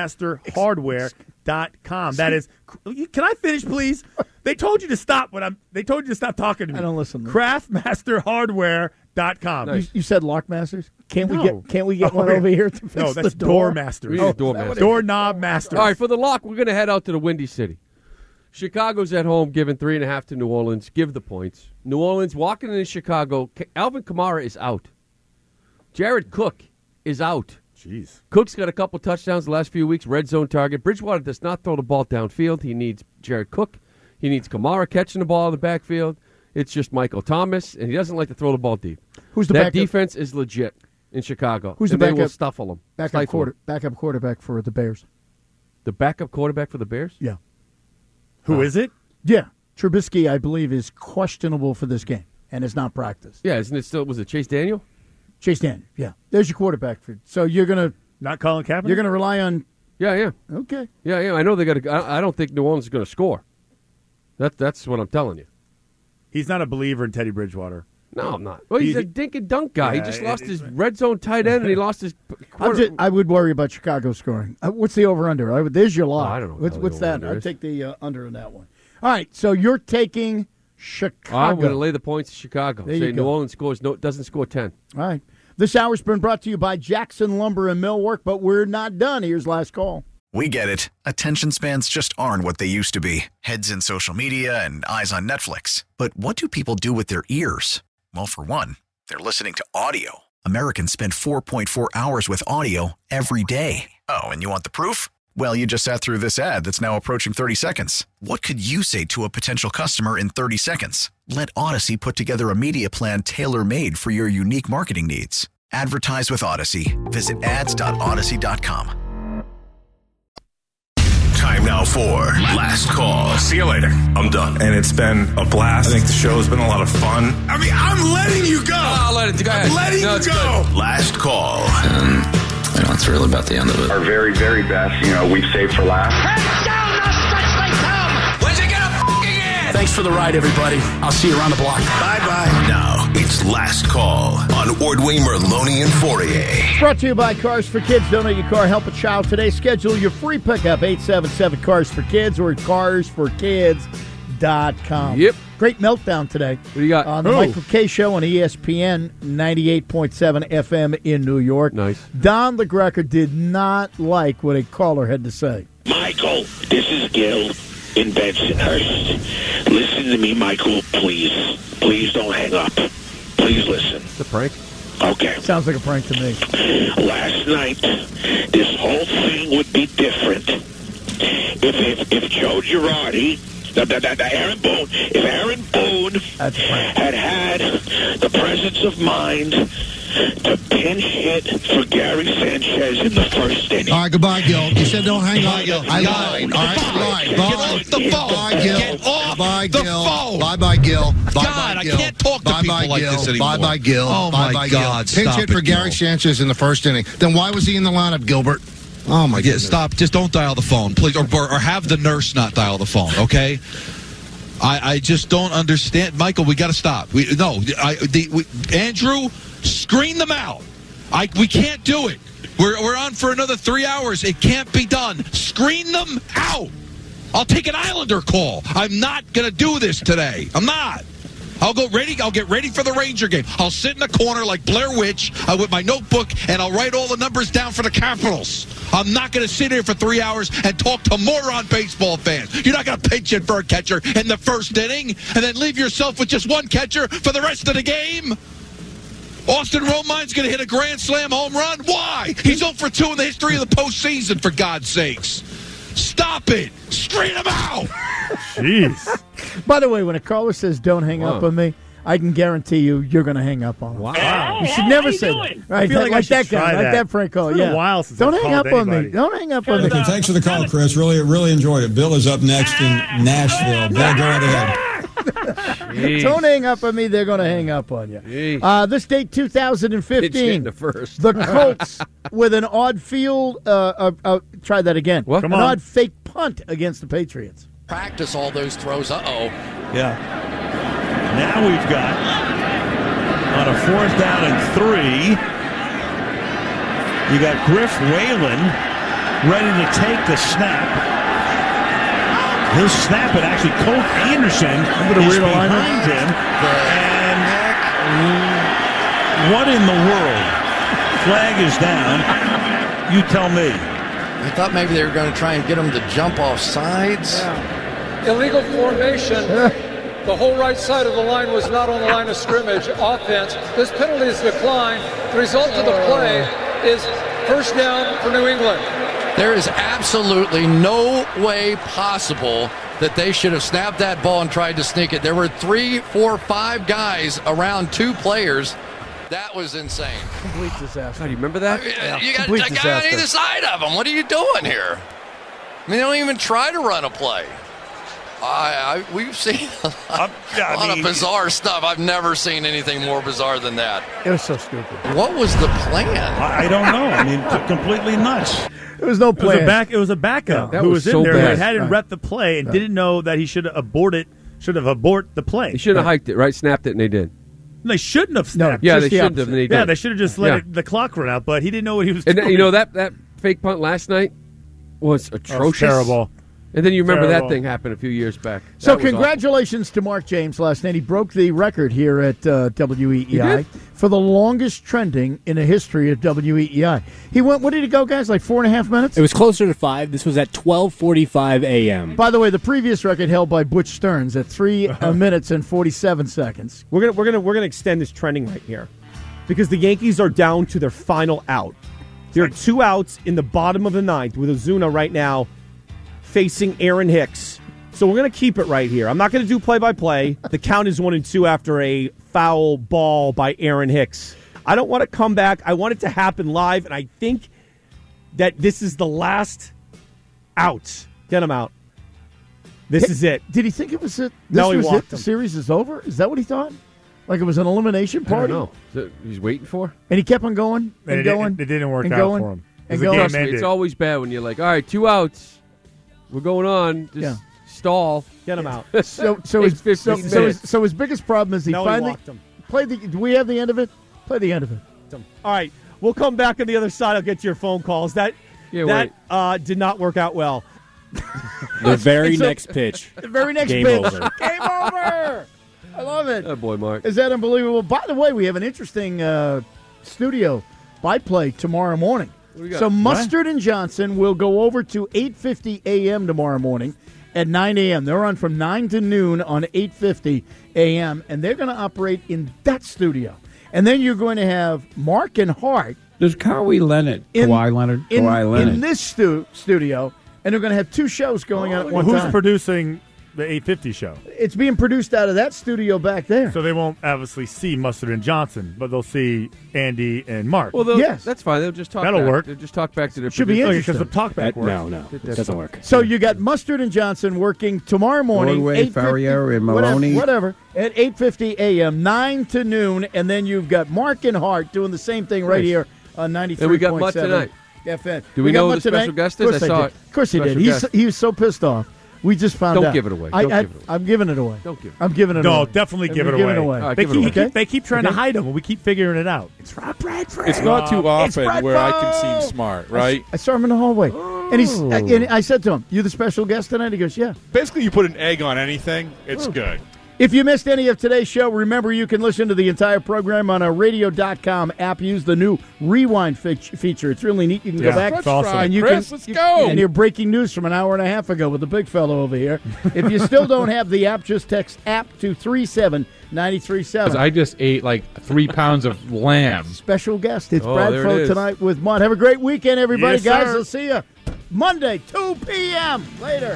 craftmasterhardware.com. That is. Can I finish, please? They told you to stop They told you to stop talking to me. I don't listen. Craftmasterhardware.com. You said Lockmasters? Can't we No. get one over here to fix No, that's the door? Doormasters. We need a doormaster. Doorknob Masters. All right, for the lock, we're going to head out to the Windy City. Chicago's at home, giving 3.5 to New Orleans. Give the points. New Orleans walking into Chicago. Alvin Kamara is out. Jared Cook is out. Jeez. Cook's got a couple touchdowns the last few weeks. Red zone target. Bridgewater does not throw the ball downfield. He needs Jared Cook. He needs Kamara catching the ball in the backfield. It's just Michael Thomas, and he doesn't like to throw the ball deep. Who's the that backup? defense is legit in Chicago. Who's and the they will backup? stuffle them. Backup Stifle 'em. backup quarterback for the Bears. The backup quarterback for the Bears? Yeah. Who is it? Yeah. Trubisky, I believe, is questionable for this game and has not practiced. Yeah, isn't it still? Was it Chase Daniel? Chase Daniel, yeah. There's your quarterback. So you're going to... Not Colin Kaepernick? You're going to rely on... Yeah. Okay. Yeah. I know they got to... I don't think New Orleans is going to score. That's what I'm telling you. He's not a believer in Teddy Bridgewater. No, I'm not. Well, he's a dink and dunk guy. Yeah, he just lost his red zone tight end, and he lost his... I would worry about Chicago scoring. What's the over-under? There's your lock. I don't know What's the that? over-under I'd is. take the under on that one. All right, so you're taking Chicago. I'm going to lay the points to Chicago. There you Say go. New Orleans doesn't score 10. All right. This hour's been brought to you by Jackson Lumber and Millwork, but we're not done. Here's last call. We get it. Attention spans just aren't what they used to be. Heads in social media and eyes on Netflix. But what do people do with their ears? Well, for one, they're listening to audio. Americans spend 4.4 hours with audio every day. Oh, and you want the proof? Well, you just sat through this ad that's now approaching 30 seconds. What could you say to a potential customer in 30 seconds? Let Odyssey put together a media plan tailor-made for your unique marketing needs. Advertise with Odyssey. Visit ads.odyssey.com. Time now for Last Call. See you later. I'm done. And it's been a blast. I think the show's been a lot of fun. I mean, I'm letting you go. I'll let it go. I'm letting you go. Last Call. It's really about the end of it. Our very, very best, we've saved for last. When's it gonna f***ing Thanks for the ride, everybody. I'll see you around the block. Bye-bye. Now, it's Last Call on Ordway, Merloni, and Fourier. Brought to you by Cars for Kids. Donate your car. Help a child today. Schedule your free pickup, 877-CARS-FOR-KIDS or at carsforkids.com. Yep. Great meltdown today. What do you got? On the Michael K. Show on ESPN 98.7 FM in New York. Nice. Don LaGreca did not like what a caller had to say. Michael, this is Gil in Bensonhurst. Listen to me, Michael, please. Please don't hang up. Please listen. It's a prank. Okay. Sounds like a prank to me. Last night, this whole thing would be different if Joe Girardi, Aaron Boone, if Aaron Boone had the presence of mind to pinch hit for Gary Sanchez in the first inning. All right, goodbye, Gil. You said don't hang up. I lied. All right, lied. Get off the phone. Bye, Gil. Get off Bye, the Gil. phone. Bye-bye, Gil. God, I can't talk to people like this anymore. Bye-bye, Gil. Oh, my Bye-bye, God, Gil. Pinch stop hit for it, Gary Gil. Sanchez in the first inning. Then why was he in the lineup, Gilbert? Oh, my goodness. Stop. Just don't dial the phone, please. Or have the nurse not dial the phone, okay? I just don't understand. Michael, we got to stop. Andrew, screen them out. We can't do it. We're on for another 3 hours. It can't be done. Screen them out. I'll take an Islander call. I'm not going to do this today. I'm not. I'll get ready for the Ranger game. I'll sit in the corner like Blair Witch with my notebook, and I'll write all the numbers down for the Capitals. I'm not going to sit here for 3 hours and talk to moron baseball fans. You're not going to pinch it for a catcher in the first inning and then leave yourself with just one catcher for the rest of the game. Austin Romine's going to hit a grand slam home run? Why? He's 0 for 2 in the history of the postseason, for God's sakes. Stop it. Screen him out. Jeez. By the way, when a caller says don't hang up on me, I can guarantee you're going to hang up on him. Wow. You should never say that. Right, I feel like I should that guy, try like that. that Franco. It's been Yeah. a while since Don't I've hang up called on me. anybody. Don't hang up on me. Thanks for the call, Chris. Really enjoyed it. Bill is up next in Nashville. Bill, go right ahead. Don't hang up on me. They're going to hang up on you. This date, 2015. The first. The Colts with an odd field. Try that again. What? An odd fake punt against the Patriots. Practice all those throws. Yeah. Now we've got on a 4th down and 3. You got Griff Whalen ready to take the snap. He'll snap it. Actually, Colt Anderson is behind him. And what in the world? Flag is down. You tell me. I thought maybe they were going to try and get him to jump off sides. Illegal formation. The whole right side of the line was not on the line of scrimmage. Offense. This penalty is declined. The result of the play is first down for New England. There is absolutely no way possible that they should have snapped that ball and tried to sneak it. There were 3, 4, 5 guys around 2 players. That was insane. Complete disaster. Do you remember that? You got a guy on either side of him. What are you doing here? I mean, they don't even try to run a play. We've seen a lot of bizarre stuff. I've never seen anything more bizarre than that. It was so stupid. What was the plan? I don't know. I mean, completely nuts. There was no plan. It was a backup That who was was in so there bad. who hadn't rep the play and didn't know that he should have aborted the play. They should have hiked it, right? Snapped it, and they did. They shouldn't have snapped. Yeah, Just they the shouldn't have. And they did. Yeah, they should have just let the clock run out, but he didn't know what he was And doing. you know that fake punt last night was atrocious. terrible. And then you remember Terrible. that thing happened a few years back. So That was congratulations to Mark James last night. He broke the record here at WEEI for the longest trending in the history of WEEI. He went, what did he go, guys, like 4.5 minutes? It was closer to 5. This was at 12:45 a.m. By the way, the previous record held by Butch Stearns at 3 minutes and 47 seconds. We're gonna extend this trending right here because the Yankees are down to their final out. There are 2 outs in the bottom of the 9th with Ozuna right now facing Aaron Hicks. So we're going to keep it right here. I'm not going to do play-by-play. The count is 1-2 after a foul ball by Aaron Hicks. I don't want to come back. I want it to happen live, and I think that this is the last out. Get him out. This is it. Did he think it was it? No, he was walked it? The him. series is over? Is that what he thought? Like it was an elimination I party? don't know. Is that he's waiting for? And he kept on going and it going. didn't work and out going, for him. And The going. game Trust me, ended. it's always bad when you're like, all right, 2 outs. We're going on. Just stall. Get him out. So Takes 15 minutes. his biggest problem is he No, he finally walked him. played the. Do we have the end of it? Play the end of it. All right, we'll come back on the other side. I'll get to your phone calls. That did not work out well. The very So- next pitch. The very next Game pitch. over. Game over. I love it. Oh, boy, Mark. Is that unbelievable? By the way, we have an interesting studio byplay tomorrow morning. What do we got? So Mustard and Johnson will go over to 8:50 a.m. tomorrow morning at 9 a.m. They're on from 9 to noon on 8:50 a.m., and they're going to operate in that studio. And then you're going to have Mark and Hart There's Kawhi Leonard. Kawhi Leonard. in this studio, and they're going to have 2 shows going on at one Who's time. producing the 850 show? It's being produced out of that studio back there. So they won't obviously see Mustard and Johnson, but they'll see Andy and Mark. Well, that's fine. They'll just talk That'll back. work. They'll just talk back to their Should be producers. interesting. Because the talkback works. No, it doesn't work. So you got Mustard and Johnson working tomorrow morning, Ordway, 8:50 Ferrier, and Maloney. whatever, at 8:50 a.m., 9 to noon, and then you've got Mark and Hart doing the same thing right Nice. here on 93.7. And we got Mutt tonight. FM. Do we got know who Mutt the special tonight? guest is? Of course I saw did. it. Of course he did. Special guest. He was so pissed off. We just found out. Don't give it away. Don't give it away. I'm giving it away. Don't give it I'm giving it away. No, definitely give it away. All right, They give it away. keep, they keep trying to hide them, and we keep figuring it out. It's Rob Bradford. It's not too It's often where I can Bradford. seem smart, right? I saw him in the hallway, and I said to him, "You the special guest tonight?" He goes, "Yeah." Basically, you put an egg on anything, it's good. If you missed any of today's show, remember you can listen to the entire program on our radio.com app. Use the new rewind feature. It's really neat. You can go back. That's awesome. And you Chris, can, let's go. And your breaking news from an hour and a half ago with the big fellow over here. If you still don't have the app, just text app to 37937. I just ate like 3 pounds of lamb. Special guest. It's Oh, Brad there it Fro is. tonight with Mont. Have a great weekend, everybody. Yes, guys, sir. we'll see you Monday, 2 p.m. Later.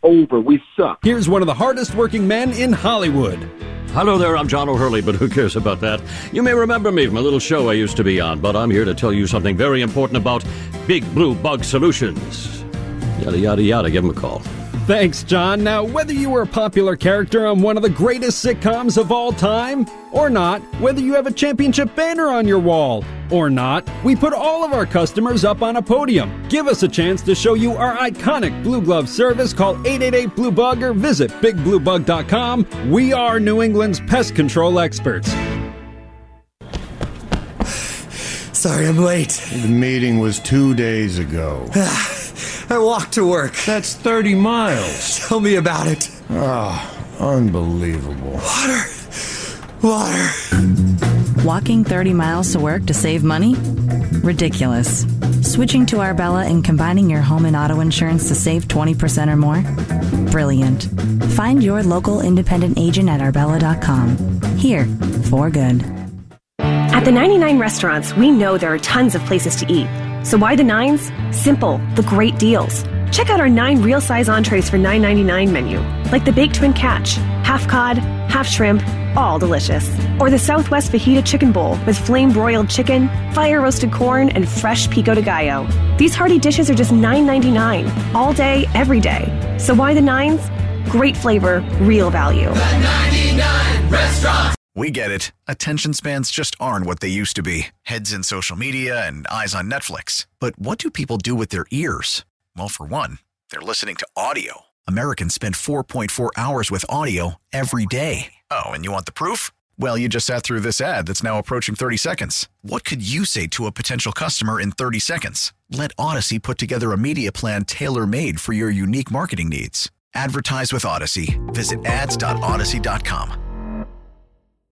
over. We suck. Here's one of the hardest working men in Hollywood. Hello there, I'm John O'Hurley, but who cares about that? You may remember me from a little show I used to be on, but I'm here to tell you something very important about Big Blue Bug Solutions. Yada, yada, yada. Give them a call. Thanks, John. Now, whether you were a popular character on one of the greatest sitcoms of all time or not, whether you have a championship banner on your wall or not, we put all of our customers up on a podium. Give us a chance to show you our iconic Blue Glove service. Call 888-BLUE-BUG or visit BigBlueBug.com. We are New England's pest control experts. Sorry, I'm late. The meeting was 2 days ago. I walked to work. That's 30 miles. Tell me about it. Oh, unbelievable. Water. Walking 30 miles to work to save money? Ridiculous. Switching to Arbella and combining your home and auto insurance to save 20% or more? Brilliant. Find your local independent agent at Arbella.com. Here, for good. At the 99 Restaurants, we know there are tons of places to eat. So why the 9s? Simple, the great deals. Check out our 9 real-size entrees for $9.99 menu, like the Baked Twin Catch, half cod, half shrimp, all delicious. Or the Southwest Fajita Chicken Bowl with flame-broiled chicken, fire-roasted corn, and fresh pico de gallo. These hearty dishes are just $9.99, all day, every day. So why the 9s? Great flavor, real value. The 99 Restaurants. We get it. Attention spans just aren't what they used to be. Heads in social media and eyes on Netflix. But what do people do with their ears? Well, for one, they're listening to audio. Americans spend 4.4 hours with audio every day. Oh, and you want the proof? Well, you just sat through this ad that's now approaching 30 seconds. What could you say to a potential customer in 30 seconds? Let Odyssey put together a media plan tailor-made for your unique marketing needs. Advertise with Odyssey. Visit ads.odyssey.com.